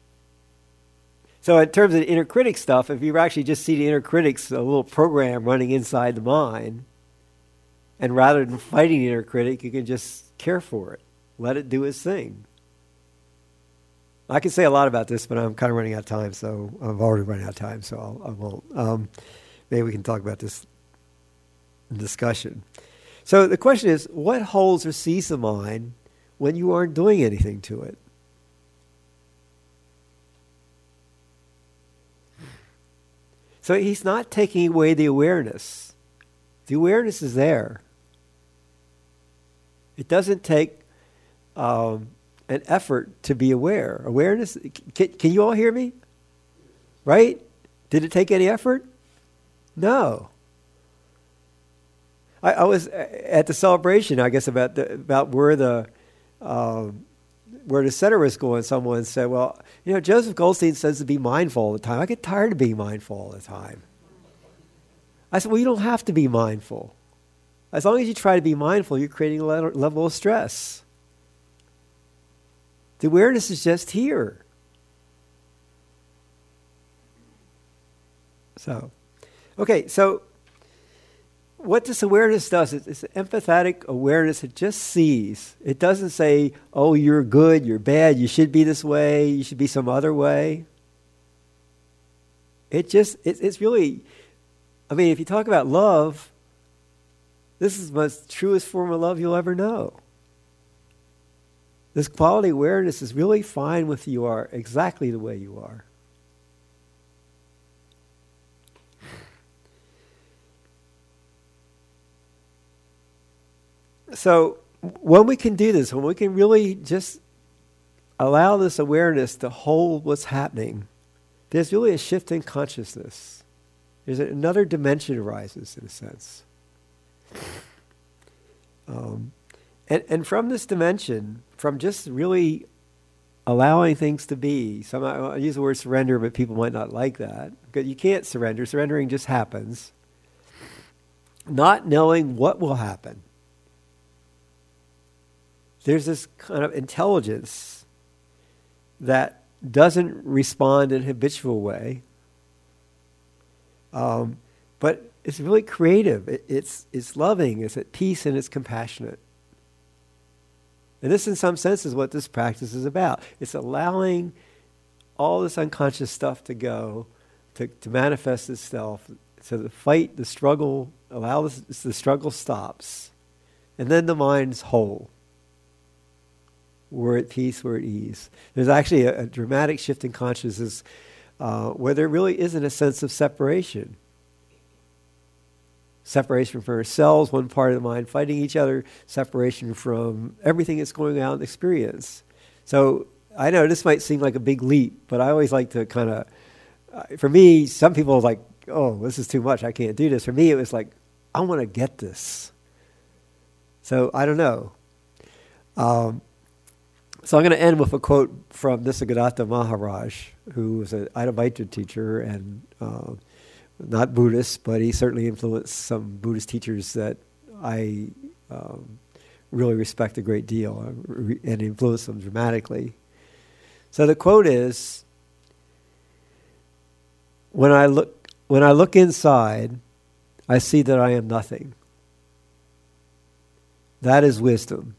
so in terms of the inner critic stuff, if you actually just see the inner critics, a little program running inside the mind, and rather than fighting the inner critic, you can just care for it. Let it do its thing. I can say a lot about this, but I'm kind of running out of time, so I've already run out of time, so I'll, I won't. Um, maybe we can talk about this in discussion. So the question is, what holds or sees the mind when you aren't doing anything to it? So he's not taking away the awareness. The awareness is there. It doesn't take um, an effort to be aware. Awareness, can, can you all hear me? Right? Did it take any effort? No. I, I was at the celebration, I guess, about the, about where the um, where the center was going. Someone said, well, you know, Joseph Goldstein says to be mindful all the time. I get tired of being mindful all the time. I said, well, you don't have to be mindful. As long as you try to be mindful, you're creating a level of stress. The awareness is just here. So, okay, so what this awareness does is it's an empathetic awareness. It just sees. It doesn't say, oh, you're good, you're bad, you should be this way, you should be some other way. It just, it, it's really, I mean, if you talk about love, this is the most truest form of love you'll ever know. This quality awareness is really fine with you are exactly the way you are. So when we can do this, when we can really just allow this awareness to hold what's happening, there's really a shift in consciousness. There's another dimension arises, in a sense. Um, and, and from this dimension, from just really allowing things to be, some, I use the word surrender, but people might not like that. Because you can't surrender. Surrendering just happens. Not knowing what will happen. There's this kind of intelligence that doesn't respond in a habitual way. Um, but it's really creative. It, it's it's loving. It's at peace, and it's compassionate. And this, in some sense, is what this practice is about. It's allowing all this unconscious stuff to go, to, to manifest itself. So the fight, the struggle, allow this, the struggle stops. And then the mind's whole. We're at peace, we're at ease. There's actually a, a dramatic shift in consciousness uh, where there really isn't a sense of separation. Separation from ourselves, one part of the mind fighting each other, separation from everything that's going on in experience. So I know this might seem like a big leap, but I always like to kind of, uh, for me, some people are like, oh, this is too much, I can't do this. For me, it was like, I want to get this. So I don't know. Um, so I'm going to end with a quote from Nisargadatta Maharaj, who was an Advaita teacher and uh, not Buddhist, but he certainly influenced some Buddhist teachers that I um, really respect a great deal and influenced them dramatically. So the quote is, when I look, when I look inside, I see that I am nothing. That is wisdom.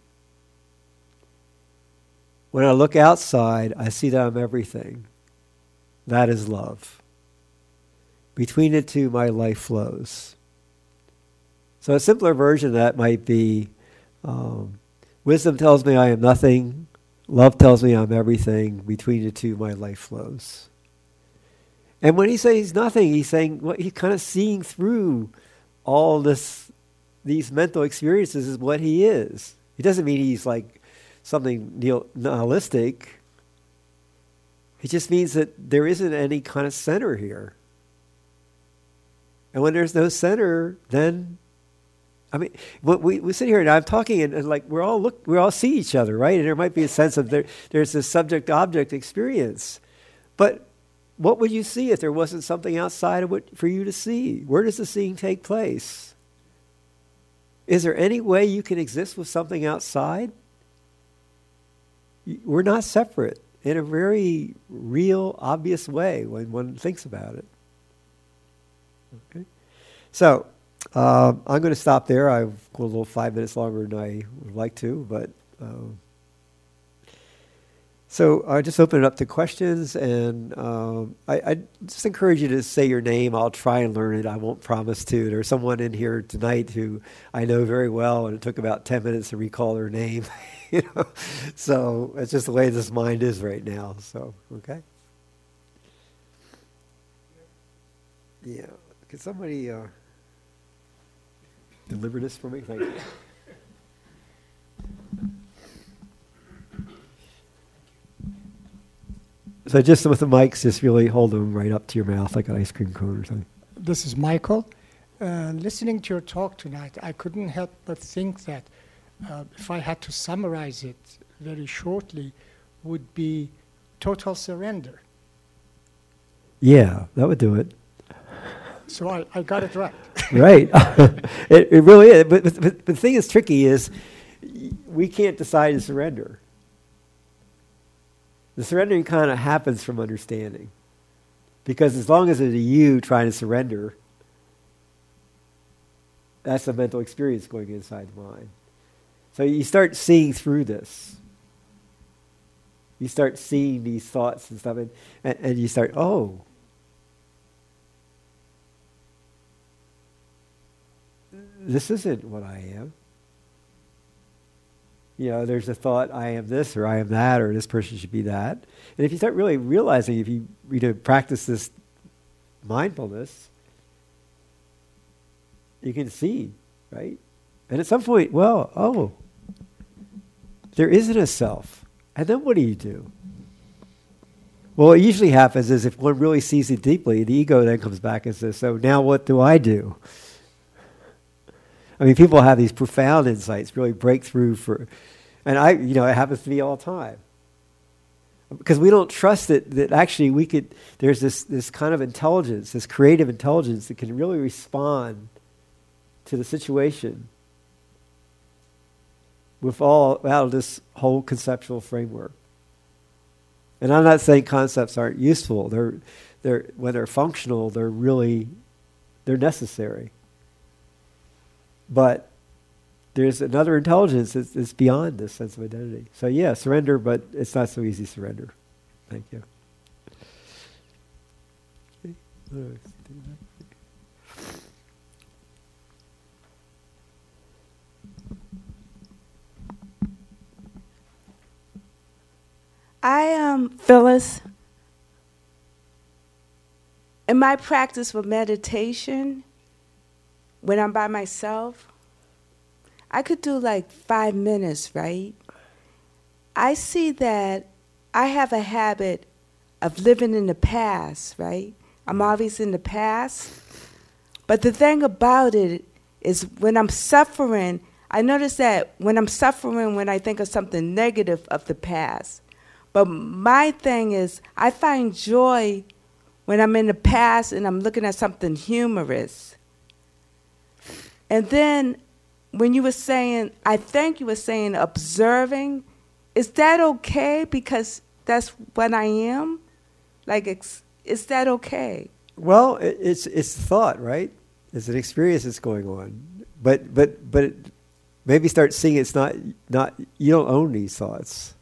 When I look outside, I see that I'm everything. That is love. Between the two, my life flows. So a simpler version of that might be, um, wisdom tells me I am nothing. Love tells me I'm everything. Between the two, my life flows. And when he says nothing, he's saying, well, he's kind of seeing through all this, these mental experiences is what he is. It doesn't mean he's like something nihilistic. It just means that there isn't any kind of center here. And when there's no center, then, I mean, we we sit here and I'm talking and, and like we're all look, we all see each other, right? And there might be a sense of there, there's this subject-object experience, but what would you see if there wasn't something outside of what for you to see? Where does the seeing take place? Is there any way you can exist with something outside? We're not separate in a very real, obvious way when one thinks about it. Okay, so um, I'm going to stop there. I've gone a little five minutes longer than I would like to, but um, so I just open it up to questions, and um, I, I just encourage you to say your name. I'll try and learn it. I won't promise to. There's someone in here tonight who I know very well, and it took about ten minutes to recall their name. you know, so it's just the way this mind is right now. So okay, yeah. Can somebody uh, deliver this for me? Thank you. So just with the mics, just really hold them right up to your mouth like an ice cream cone or something. This is Michael. Uh, listening to your talk tonight, I couldn't help but think that uh, if I had to summarize it very shortly, would be total surrender. Yeah, that would do it. So I, I got it right. Right. it, it really is. But, but, but the thing that's tricky is we can't decide to surrender. The surrendering kind of happens from understanding. Because as long as it's a you trying to surrender, that's a mental experience going inside the mind. So you start seeing through this. You start seeing these thoughts and stuff, and, and, and you start, oh, this isn't what I am. You know, there's a thought, I am this, or I am that, or this person should be that. And if you start really realizing, if you, you know, practice this mindfulness, you can see, right? And at some point, well, oh, there isn't a self. And then what do you do? Well, what usually happens is if one really sees it deeply, the ego then comes back and says, so now what do I do? I mean, people have these profound insights, really breakthrough for, and I, you know, it happens to me all the time. Because we don't trust that, that actually we could, there's this, this kind of intelligence, this creative intelligence that can really respond to the situation with all, out of this whole conceptual framework. And I'm not saying concepts aren't useful. They're, they're, when they're functional, they're really, they're necessary. But there's another intelligence that's, that's beyond this sense of identity. So yeah, surrender, but it's not so easy surrender. Thank you. Okay. I am Phyllis. in my practice with meditation, when I'm by myself, I could do like five minutes, right? I see that I have a habit of living in the past, right? I'm always in the past. But the thing about it is when I'm suffering, I notice that when I'm suffering, when I think of something negative of the past. But my thing is, I find joy when I'm in the past and I'm looking at something humorous. And then when you were saying, I think you were saying observing, is that okay? Because that's what I am? Like, it's, is that okay? Well, it, it's it's thought, right? It's an experience that's going on. But but but it, maybe start seeing it's not not you don't own these thoughts.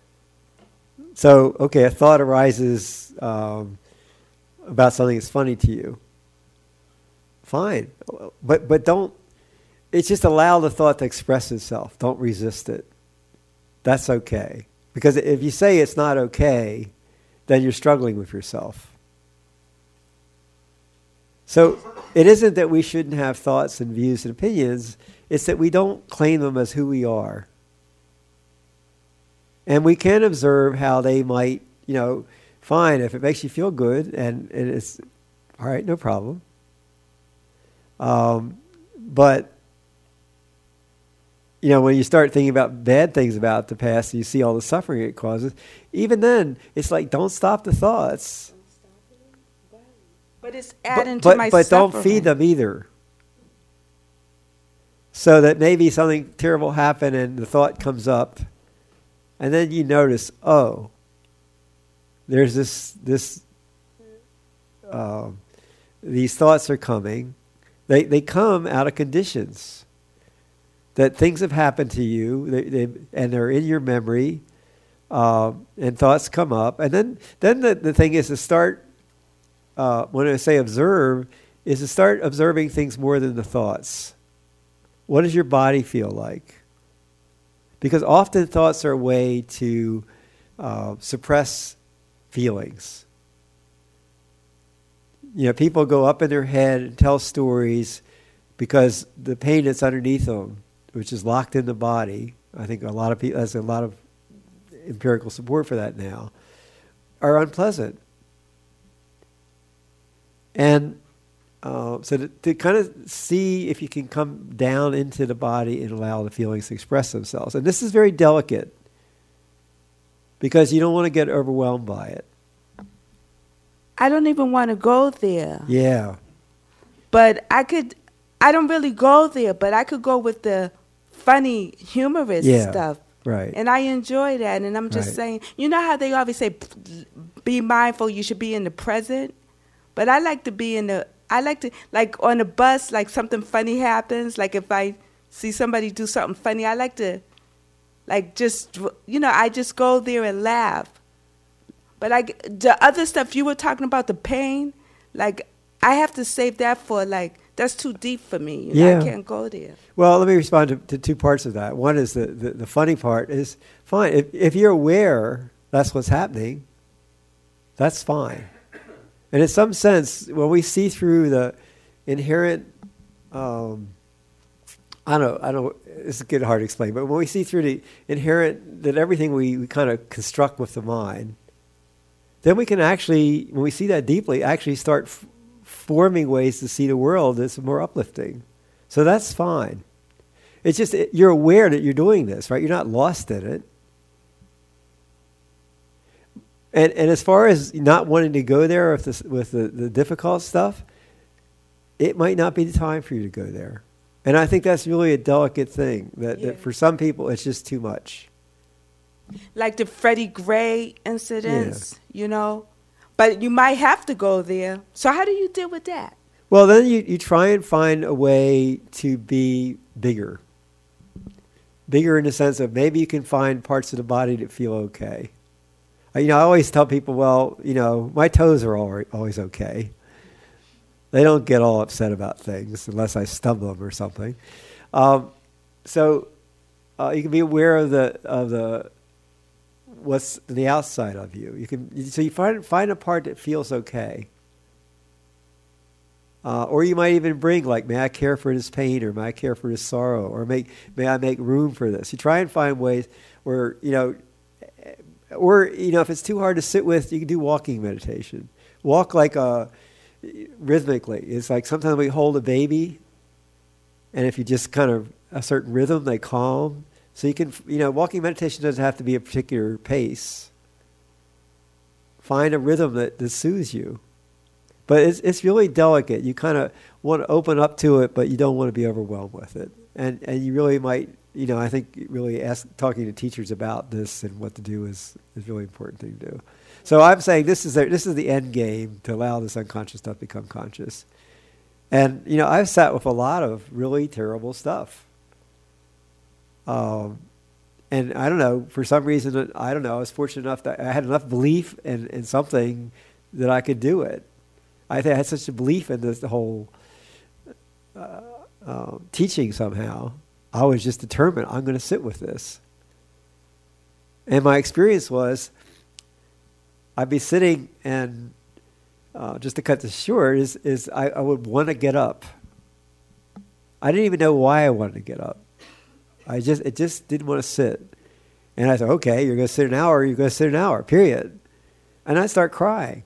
So okay, a thought arises um, about something that's funny to you. Fine, but but don't. It's just allow the thought to express itself. Don't resist it. That's okay. Because if you say it's not okay, then you're struggling with yourself. So it isn't that we shouldn't have thoughts and views and opinions. It's that we don't claim them as who we are. And we can observe how they might, you know, fine, if it makes you feel good, and, and it's, all right, no problem. Um, but, you know, when you start thinking about bad things about the past, and you see all the suffering it causes, even then, it's like, don't stop the thoughts. But it's adding but, to my But suffering. don't feed them either. So that maybe something terrible happened and the thought comes up, and then you notice, oh, there's this, this, uh, these thoughts are coming. They they come out of conditions. That things have happened to you, they, they, and they're in your memory, uh, and thoughts come up. And then, then the, the thing is to start, uh, when I say observe, is to start observing things more than the thoughts. What does your body feel like? Because often thoughts are a way to uh, suppress feelings. You know, people go up in their head and tell stories because the pain that's underneath them, which is locked in the body, I think a lot of people, there's a lot of empirical support for that now, are unpleasant. And uh, so to, to kind of see if you can come down into the body and allow the feelings to express themselves. And this is very delicate because you don't want to get overwhelmed by it. I don't even want to go there. Yeah. But I could, I don't really go there, but I could go with the funny, humorous Yeah, stuff. right. And I enjoy that. And I'm just Right. saying, you know how they always say, be mindful, you should be in the present? But I like to be in the, I like to, like on a bus, like something funny happens. Like if I see somebody do something funny, I like to, like just, you know, I just go there and laugh. But I, the other stuff you were talking about, the pain, like I have to save that for like, that's too deep for me. You know, Yeah. I can't go there. Well, let me respond to, to two parts of that. One is the, the, the funny part is fine. If, if you're aware that's what's happening, that's fine. And in some sense, when we see through the inherent, um, I don't know, I don't, it's getting hard to explain, but when we see through the inherent, that everything we, we kind of construct with the mind, then we can actually, when we see that deeply, actually start f- forming ways to see the world that's more uplifting. So that's fine. It's just, it, you're aware that you're doing this, right? You're not lost in it. And and as far as not wanting to go there with, this, with the, the difficult stuff, it might not be the time for you to go there. And I think that's really a delicate thing, that, Yeah. that for some people it's just too much. Like the Freddie Gray incidents, you know? But you might have to go there. So how do you deal with that? Well, then you, you try and find a way to be bigger. Bigger in the sense of maybe you can find parts of the body that feel okay. Uh, You know, I always tell people, well, you know, my toes are al- always okay. They don't get all upset about things unless I stub them or something. Um, so uh, you can be aware of the of the what's the outside of you. You can so you find find a part that feels okay. Uh, or you might even bring, like, may I care for this pain, or may I care for this sorrow, or make, may I make room for this. You try and find ways where, you know, or, you know, if it's too hard to sit with, you can do walking meditation. Walk like a, rhythmically. It's like sometimes we hold a baby, and if you just kind of, a certain rhythm, they calm. So you can, you know, walking meditation doesn't have to be a particular pace. Find a rhythm that, that soothes you. But it's it's really delicate. You kind of want to open up to it, but you don't want to be overwhelmed with it. And and you really might, you know, I think really ask, talking to teachers about this and what to do is is really important thing to do. So I'm saying this is a, this is the end game, to allow this unconscious stuff to become conscious. And you know, I've sat with a lot of really terrible stuff. Um, and I don't know, for some reason, I don't know, I was fortunate enough that I had enough belief in, in something that I could do it. I think I had such a belief in this the whole uh, uh, teaching somehow. I was just determined, I'm going to sit with this. And my experience was, I'd be sitting, and uh, just to cut this short, is, is I, I would want to get up. I didn't even know why I wanted to get up. I just it just didn't want to sit. And I thought, okay, you're going to sit an hour, you're going to sit an hour, period. And I start crying.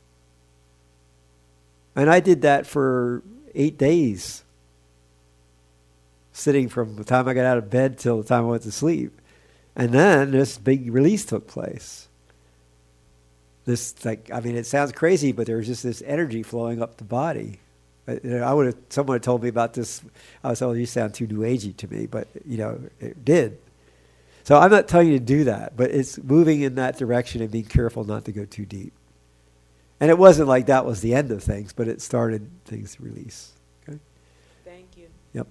And I did that for eight days, sitting from the time I got out of bed till the time I went to sleep. And then this big release took place. This, like, I mean, it sounds crazy, but there was just this energy flowing up the body. I, I would have, someone had told me about this. I was, oh, you sound too new agey to me, but, you know, it did. So I'm not telling you to do that, but it's moving in that direction and being careful not to go too deep. And it wasn't like that was the end of things, but it started things to release. Okay? Thank you. Yep.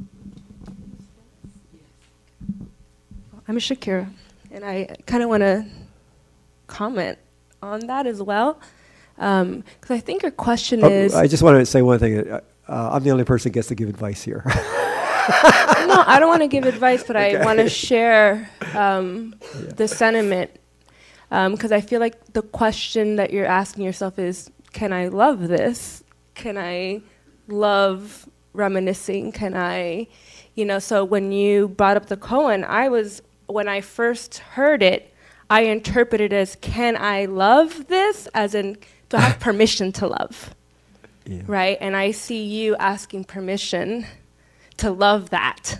I'm Shakira, and I kind of want to comment on that as well, because um, I think your question oh, is... I just want to say one thing. Uh, I'm the only person who gets to give advice here. No, I don't want to give advice, but okay. I want to share um, yeah. the sentiment. Because um, I feel like the question that you're asking yourself is, can I love this? Can I love reminiscing? Can I, you know, so when you brought up the koan, I was, when I first heard it, I interpreted it as, can I love this? As in, do I have permission to love? Yeah. Right? And I see you asking permission to love that.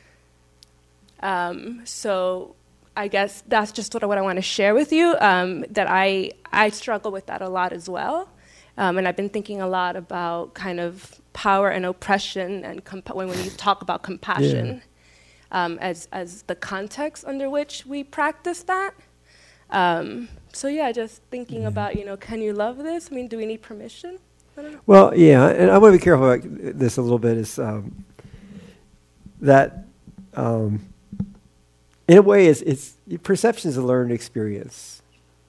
Um, so... I guess that's just sort of what I want to share with you, um, that I, I struggle with that a lot as well. Um, and I've been thinking a lot about kind of power and oppression and compa- when, when you talk about compassion yeah. um, as, as the context under which we practice that. Um, so yeah, just thinking yeah. about, you know, can you love this? I mean, do we need permission? I don't know. Well, yeah, and I want to be careful about this a little bit, is um, that... Um, in a way, it's, it's perception is a learned experience.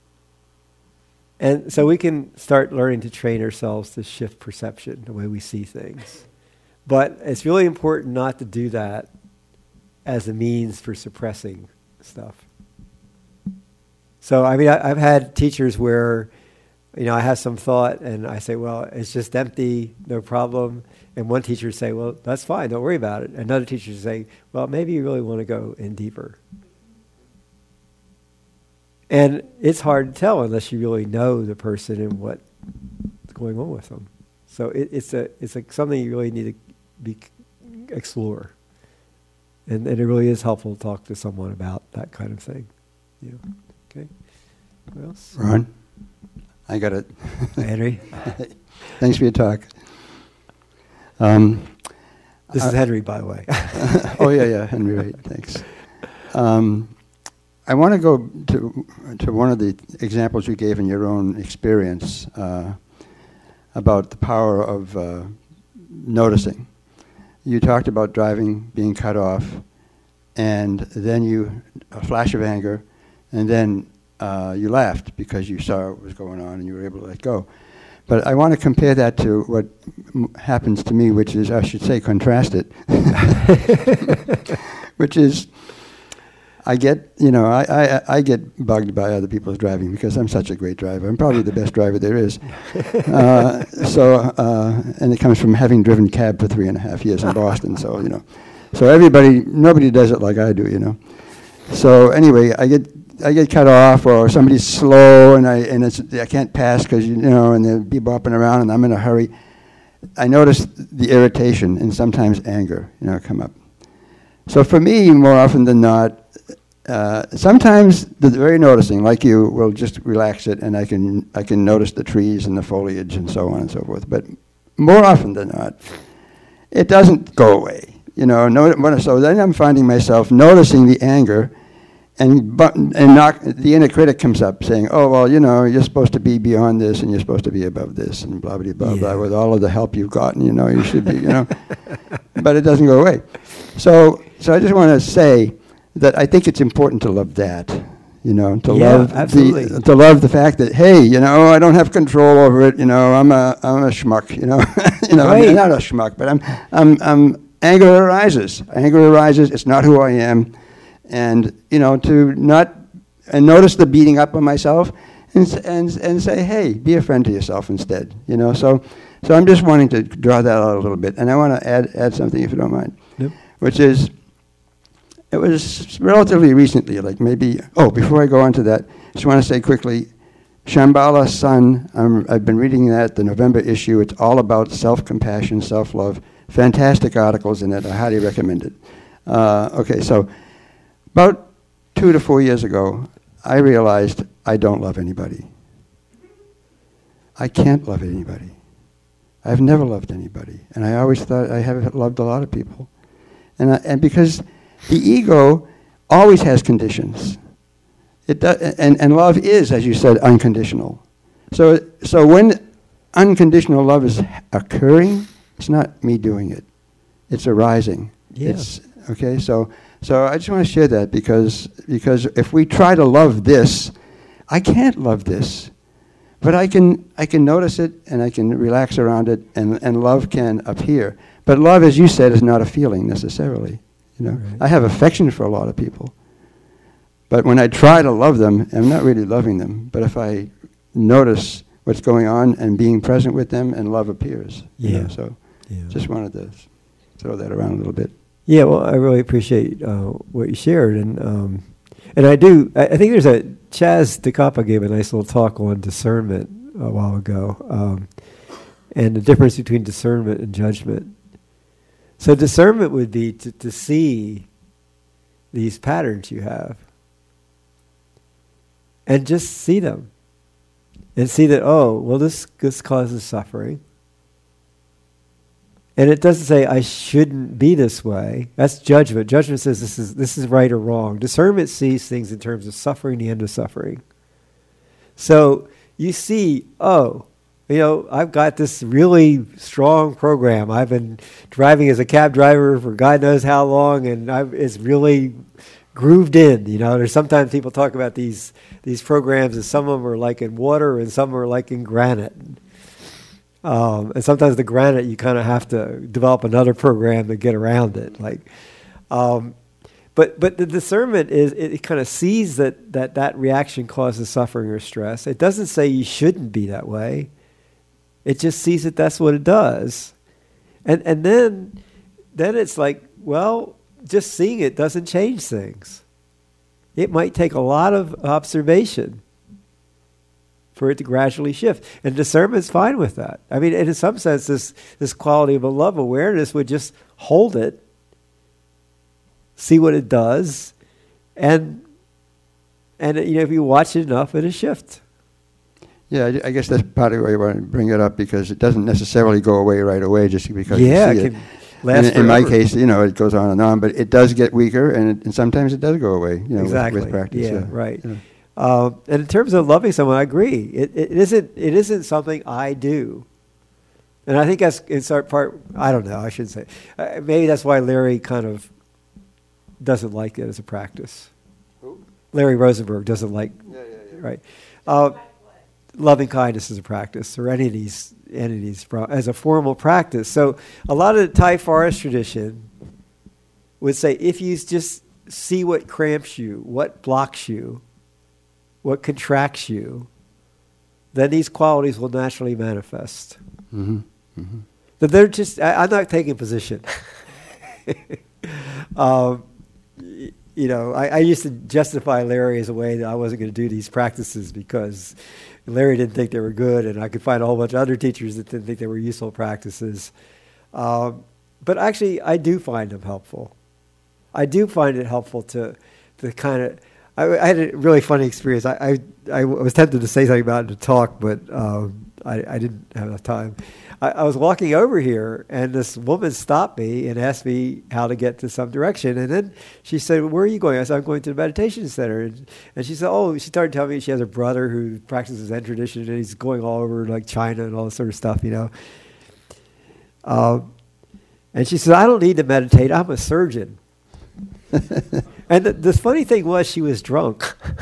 And so we can start learning to train ourselves to shift perception, the way we see things. But it's really important not to do that as a means for suppressing stuff. So, I mean, I, I've had teachers where, you know, I have some thought and I say, well, it's just empty, no problem. And one teacher would say, well, that's fine, don't worry about it. Another teacher would say, well, maybe you really want to go in deeper. And it's hard to tell unless you really know the person and what's going on with them. So it, it's a it's a, something you really need to be, explore. And, and it really is helpful to talk to someone about that kind of thing. Yeah. Okay. What else? Ron, I got it. Henry. Thanks for your talk. Um, this uh, is Henry, by the way. Oh, yeah, yeah, Henry, right, thanks. Um, I want to go to to one of the examples you gave in your own experience uh, about the power of uh, noticing. You talked about driving, being cut off, and then you, a flash of anger, and then uh, you laughed because you saw what was going on and you were able to let go. But I want to compare that to what m- happens to me, which is, I should say, contrast it, which is, I get, you know, I, I, I get bugged by other people's driving because I'm such a great driver. I'm probably the best driver there is. Uh, so, uh, and it comes from having driven cab for three and a half years in Boston. So, you know, so everybody, nobody does it like I do, you know. So anyway, I get I get cut off, or somebody's slow, and I and it's I can't pass because you know, and they'll be bopping around, and I'm in a hurry. I notice the irritation and sometimes anger, you know, come up. So for me, more often than not, uh, sometimes the very noticing, like you, will just relax it, and I can I can notice the trees and the foliage and so on and so forth. But more often than not, it doesn't go away. You know, no, so then I'm finding myself noticing the anger, and but, and knock, the inner critic comes up saying, "Oh well, you know, you're supposed to be beyond this, and you're supposed to be above this, and blah blah blah yeah. blah. With all of the help you've gotten, you know, you should be, you know." But it doesn't go away. So, so I just want to say that I think it's important to love that, you know, to yeah, love absolutely. the to love the fact that hey, you know, I don't have control over it. You know, I'm a I'm a schmuck. You know, you know, right. I'm not a schmuck, but I'm I'm I'm. Anger arises. Anger arises. It's not who I am, and you know, to not and notice the beating up on myself, and and and say, hey, be a friend to yourself instead. You know, so so I'm just wanting to draw that out a little bit, and I want to add add something if you don't mind, yep. which is it was relatively recently, like maybe oh before I go on to that, just want to say quickly, Shambhala Sun. Um, I've been reading that the November issue. It's all about self-compassion, self-love. Fantastic articles in it. I highly recommend it. Uh, okay, so about two to four years ago, I realized I don't love anybody. I can't love anybody. I've never loved anybody, and I always thought I have loved a lot of people, and I, and because the ego always has conditions. It do, and and love is, as you said, unconditional. So so when unconditional love is occurring, it's not me doing it. It's arising. Yeah. It's okay. So, so I just want to share that because because if we try to love this, I can't love this, but I can I can notice it and I can relax around it, and, and love can appear. But love, as you said, is not a feeling necessarily. You know, right. I have affection for a lot of people, but when I try to love them, I'm not really loving them. But if I notice what's going on and being present with them, and love appears. Yeah. You know, so. Yeah. Just wanted to throw that around a little bit. Yeah, well, I really appreciate uh, what you shared, and um, and I do. I, I think there's a Chaz DeCapa gave a nice little talk on discernment a while ago, um, and the difference between discernment and judgment. So discernment would be to, to see these patterns you have, and just see them, and see that oh, well, this this causes suffering. And it doesn't say I shouldn't be this way. That's judgment. Judgment says this is this is right or wrong. Discernment sees things in terms of suffering, the end of suffering. So you see, oh, you know, I've got this really strong program. I've been driving as a cab driver for God knows how long, and I've, it's really grooved in. You know, there's sometimes people talk about these these programs, and some of them are like in water, and some are like in granite. Um, and sometimes the granite, you kind of have to develop another program to get around it. Like, um, but but the discernment is it, it kind of sees that, that that reaction causes suffering or stress. It doesn't say you shouldn't be that way. It just sees that that's what it does, and and then then it's like, well, just seeing it doesn't change things. It might take a lot of observation for it to gradually shift. And discernment's fine with that. I mean, in some sense, this this quality of a love awareness would just hold it, see what it does, and and you know, if you watch it enough, it'll shift. Yeah, I, I guess that's partly why I want to bring it up, because it doesn't necessarily go away right away just because yeah, you see it. it. Last in, in my case, you know, it goes on and on, but it does get weaker, and, it, and sometimes it does go away. You know, exactly. with, with practice. Yeah, yeah. right. Yeah. Uh, and in terms of loving someone, I agree. It, it isn't. It isn't something I do, and I think that's in part. part I don't know. I shouldn't say. Uh, maybe that's why Larry kind of doesn't like it as a practice. Who? Larry Rosenberg doesn't like. Yeah, yeah, yeah. Right. Uh, loving kindness as a practice, or any of these entities as a formal practice. So a lot of the Thai forest tradition would say, if you just see what cramps you, what blocks you, what contracts you, then these qualities will naturally manifest. Mm-hmm. Mm-hmm. That they're just, I, I'm not taking a position. um, y- you know, I, I used to justify Larry as a way that I wasn't going to do these practices because Larry didn't think they were good, and I could find a whole bunch of other teachers that didn't think they were useful practices. Um, but actually, I do find them helpful. I do find it helpful to, to kind of, I, I had a really funny experience. I, I, I was tempted to say something about it to talk, but um, I, I didn't have enough time. I, I was walking over here, and this woman stopped me and asked me how to get to some direction. And then she said, "Where are you going?" I said, "I'm going to the meditation center." And, and she said, "Oh," she started telling me she has a brother who practices Zen tradition, and he's going all over like China and all this sort of stuff, you know. Um, and she said, "I don't need to meditate. I'm a surgeon." And the, the funny thing was, she was drunk.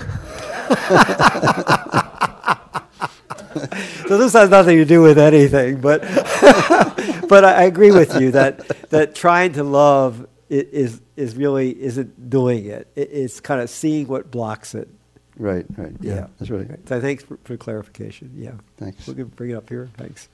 So this has nothing to do with anything, but but I, I agree with you that that trying to love is is really isn't doing it. it. It's kind of seeing what blocks it. Right, right. Yeah, Yeah. that's right. Right. So thanks for, for clarification. Yeah. Thanks. We can bring it up here. Thanks.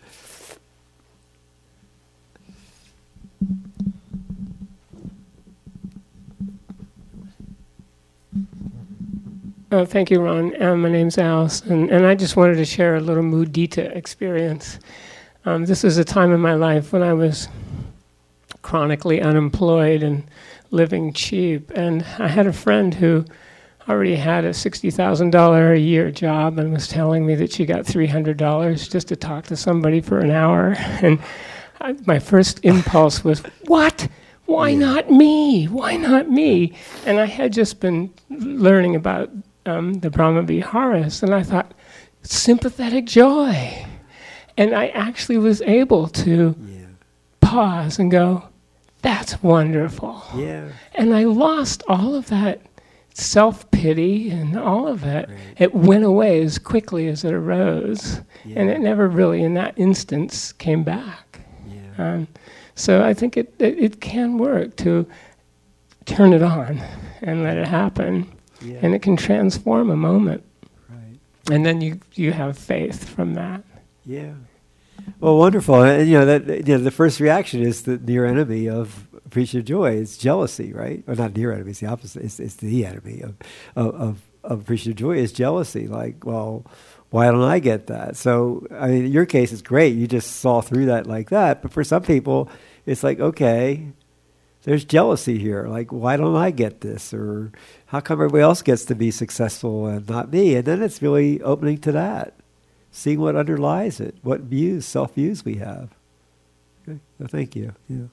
Oh, thank you, Ron. Um, my name's Alice, and, and I just wanted to share a little mudita experience. Um, this was a time in my life when I was chronically unemployed and living cheap, and I had a friend who already had a sixty thousand dollars a year job and was telling me that she got three hundred dollars just to talk to somebody for an hour. And I, my first impulse was, what? Why Yeah. not me? Why not me? And I had just been learning about um, the Brahma Viharas, and I thought, sympathetic joy. And I actually was able to Yeah. pause and go, that's wonderful. Yeah. And I lost all of that self-pity and all of it. Right. It went away as quickly as it arose. Yeah. And it never really, in that instance, came back. Yeah. Um, so I think it, it, it can work to turn it on and let it happen. Yeah. And it can transform a moment. Right. And then you, you have faith from that. Yeah. Well, wonderful. And you know that you know the first reaction is the near enemy of appreciative joy is jealousy, right? Or not near enemy; it's the opposite. It's, it's the enemy of, of of of appreciative joy is jealousy. Like, well, why don't I get that? So, I mean, in your case, it's great. You just saw through that like that. But for some people, it's like, okay, there's jealousy here. Like, why don't I get this? Or how come everybody else gets to be successful and not me? And then it's really opening to that. Seeing what underlies it, what views, self-views we have. Okay, so thank you. Yeah.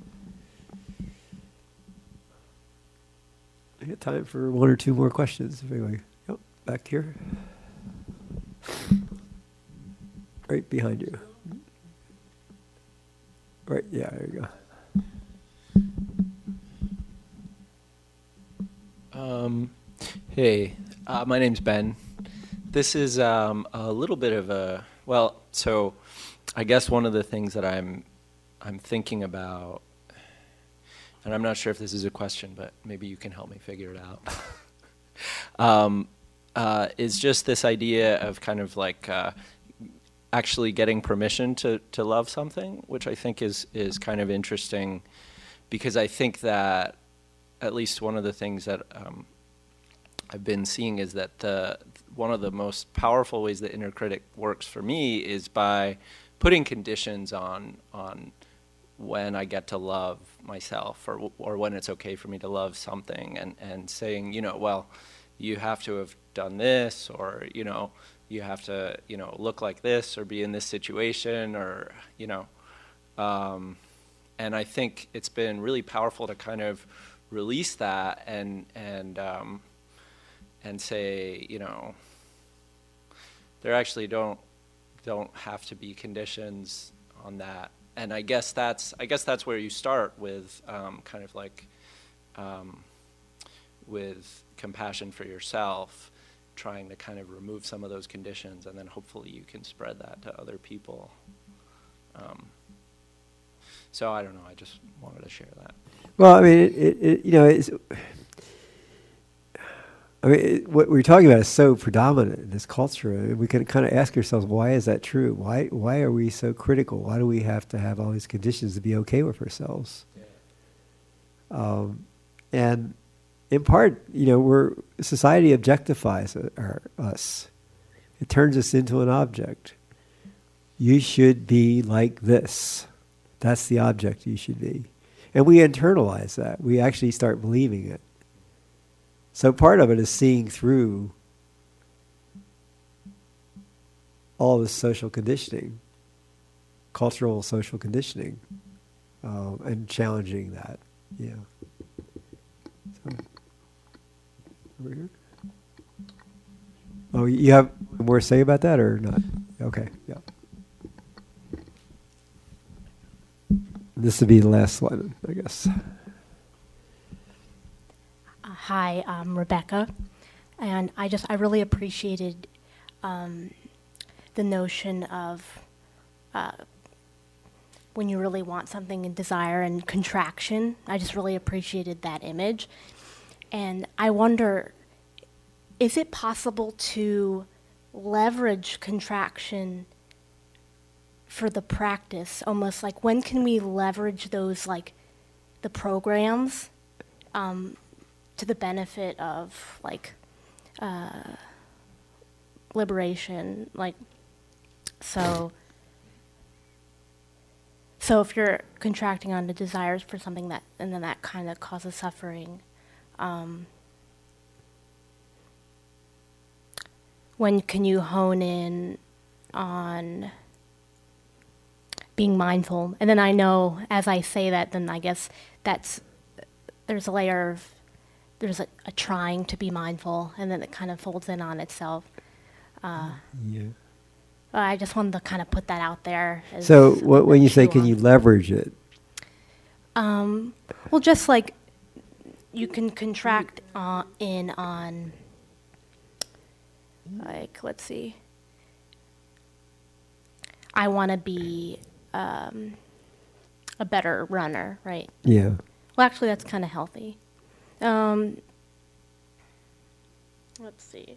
I got time for one or two more questions. Anyway, yep, back here. Right behind you. Right, yeah, there you go. Um, hey, uh, my name's Ben. This is um, a little bit of a, well, so I guess one of the things that I'm I'm thinking about, and I'm not sure if this is a question, but maybe you can help me figure it out, um, uh, is just this idea of kind of like uh, actually getting permission to, to love something, which I think is, is kind of interesting, because I think that at least one of the things that um, I've been seeing is that the one of the most powerful ways that inner critic works for me is by putting conditions on on when I get to love myself, or or when it's okay for me to love something, and, and saying, you know, well, you have to have done this, or, you know, you have to, you know, look like this, or be in this situation, or, you know. Um, and I think it's been really powerful to kind of release that and and um, and say, you know, there actually don't don't have to be conditions on that. And I guess that's I guess that's where you start with um, kind of like um, with compassion for yourself, trying to kind of remove some of those conditions, and then hopefully you can spread that to other people. Um, so I don't know. I just wanted to share that. Well, I mean, it, it, it, you know, it's, I mean, it, what we're talking about is so predominant in this culture. And we can kind of ask ourselves, why is that true? Why why are we so critical? Why do we have to have all these conditions to be okay with ourselves? Yeah. Um, and in part, you know, we're society objectifies our, us. It turns us into an object. You should be like this. That's the object you should be. And we internalize that. We actually start believing it. So part of it is seeing through all this social conditioning, cultural social conditioning, uh, and challenging that. Yeah. So, over here. Oh, you have more to say about that or not? Okay, yeah. This would be the last one, I guess. Uh, hi, I'm Rebecca, and I just I really appreciated um, the notion of uh, when you really want something and desire and contraction. I just really appreciated that image, and I wonder, is it possible to leverage contraction for the practice? Almost like, when can we leverage those, like the programs, um, to the benefit of like uh, liberation? Like, so, so if you're contracting on the desires for something that, and then that kind of causes suffering, um, when can you hone in on being mindful? And then I know as I say that, then I guess that's, there's a layer of, there's a, a trying to be mindful, and then it kind of folds in on itself. Uh, yeah. I just wanted to kind of put that out there. As So what, when you say, can on. you leverage it? Um, well, just like you can contract uh, in on, like, let's see, I want to be um, a better runner, right? Yeah. Well, actually, that's kind of healthy. Um, let's see.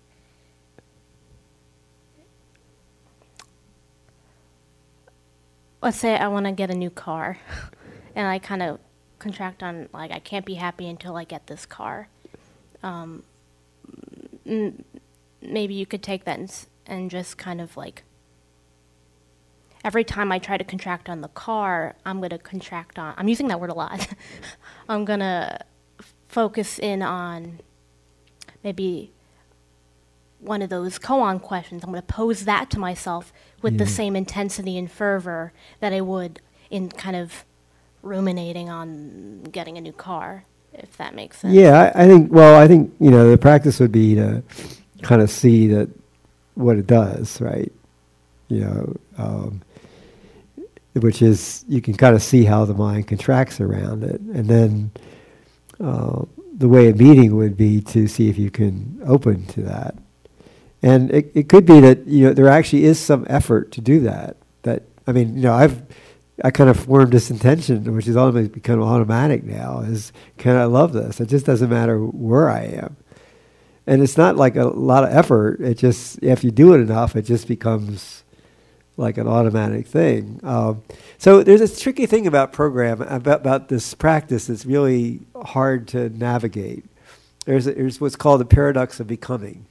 Let's say I want to get a new car, and I kind of contract on, like, I can't be happy until I get this car. Um, m- maybe you could take that and, s- and just kind of like, every time I try to contract on the car, I'm going to contract on, I'm using that word a lot. I'm going to f- focus in on maybe one of those koan questions. I'm going to pose that to myself with the Yeah. same intensity and fervor that I would in kind of ruminating on getting a new car, if that makes sense. Yeah, I, I think, well, I think, you know, the practice would be to kind of see that what it does, right? You know, um, which is, you can kind of see how the mind contracts around it. And then uh, the way of meeting would be to see if you can open to that. And it, it could be that, you know, there actually is some effort to do that. That, I mean, you know, I've, I kind of formed this intention, which is almost become automatic now, is, can I love this? It just doesn't matter where I am. And it's not like a lot of effort. It just, if you do it enough, it just becomes like an automatic thing. Um, so there's this tricky thing about program, about, about this practice that's really hard to navigate. There's, a, there's what's called the paradox of becoming.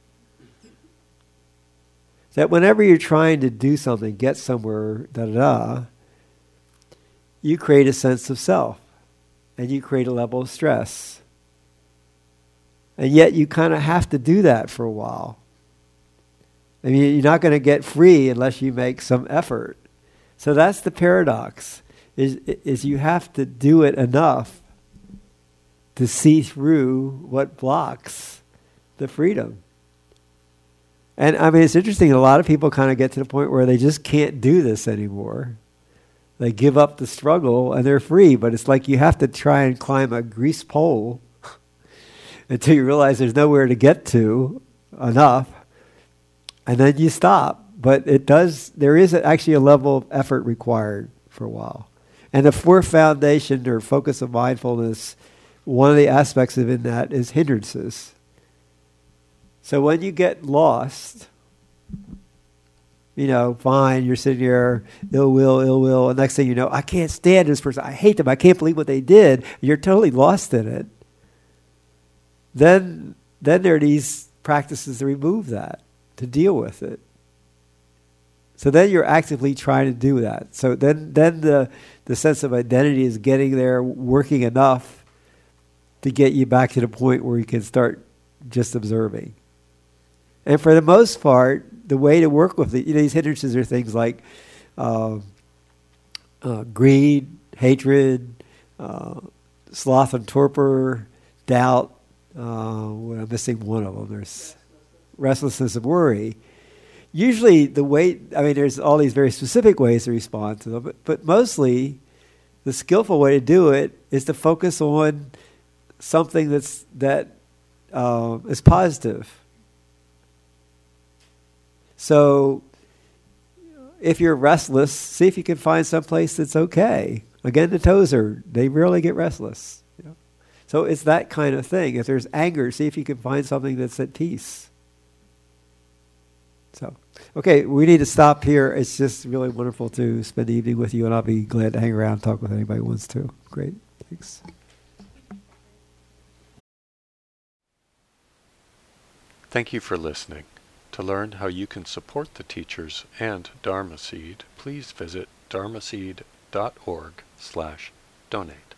That whenever you're trying to do something, get somewhere, da-da-da, you create a sense of self, and you create a level of stress. And yet you kind of have to do that for a while. I mean, you're not going to get free unless you make some effort. So that's the paradox, is, is you have to do it enough to see through what blocks the freedom. And I mean, it's interesting, a lot of people kind of get to the point where they just can't do this anymore. They give up the struggle and they're free, but it's like you have to try and climb a grease pole until you realize there's nowhere to get to enough, and then you stop. But it does, there is actually a level of effort required for a while. And the fourth foundation or focus of mindfulness, one of the aspects of in that is hindrances. So when you get lost, you know, fine, you're sitting there, ill will, ill will, and next thing you know, I can't stand this person. I hate them. I can't believe what they did. You're totally lost in it. Then, then there are these practices to remove that, to deal with it. So then you're actively trying to do that. So then, then the the sense of identity is getting there, working enough to get you back to the point where you can start just observing. And for the most part, the way to work with it, you know, these hindrances are things like uh, uh, greed, hatred, uh, sloth and torpor, doubt. Uh, well, I'm missing one of them. There's restlessness and worry. Usually the way, I mean, there's all these very specific ways to respond to them, but, but mostly the skillful way to do it is to focus on something that's that uh, is positive. So if you're restless, see if you can find some place that's okay. Again, the Tozer, they rarely get restless. You know? So it's that kind of thing. If there's anger, see if you can find something that's at peace. So, okay, we need to stop here. It's just really wonderful to spend the evening with you, and I'll be glad to hang around and talk with anybody who wants to. Great, thanks. Thank you for listening. To learn how you can support the teachers and Dharma Seed, please visit dharmaseed dot org slash donate.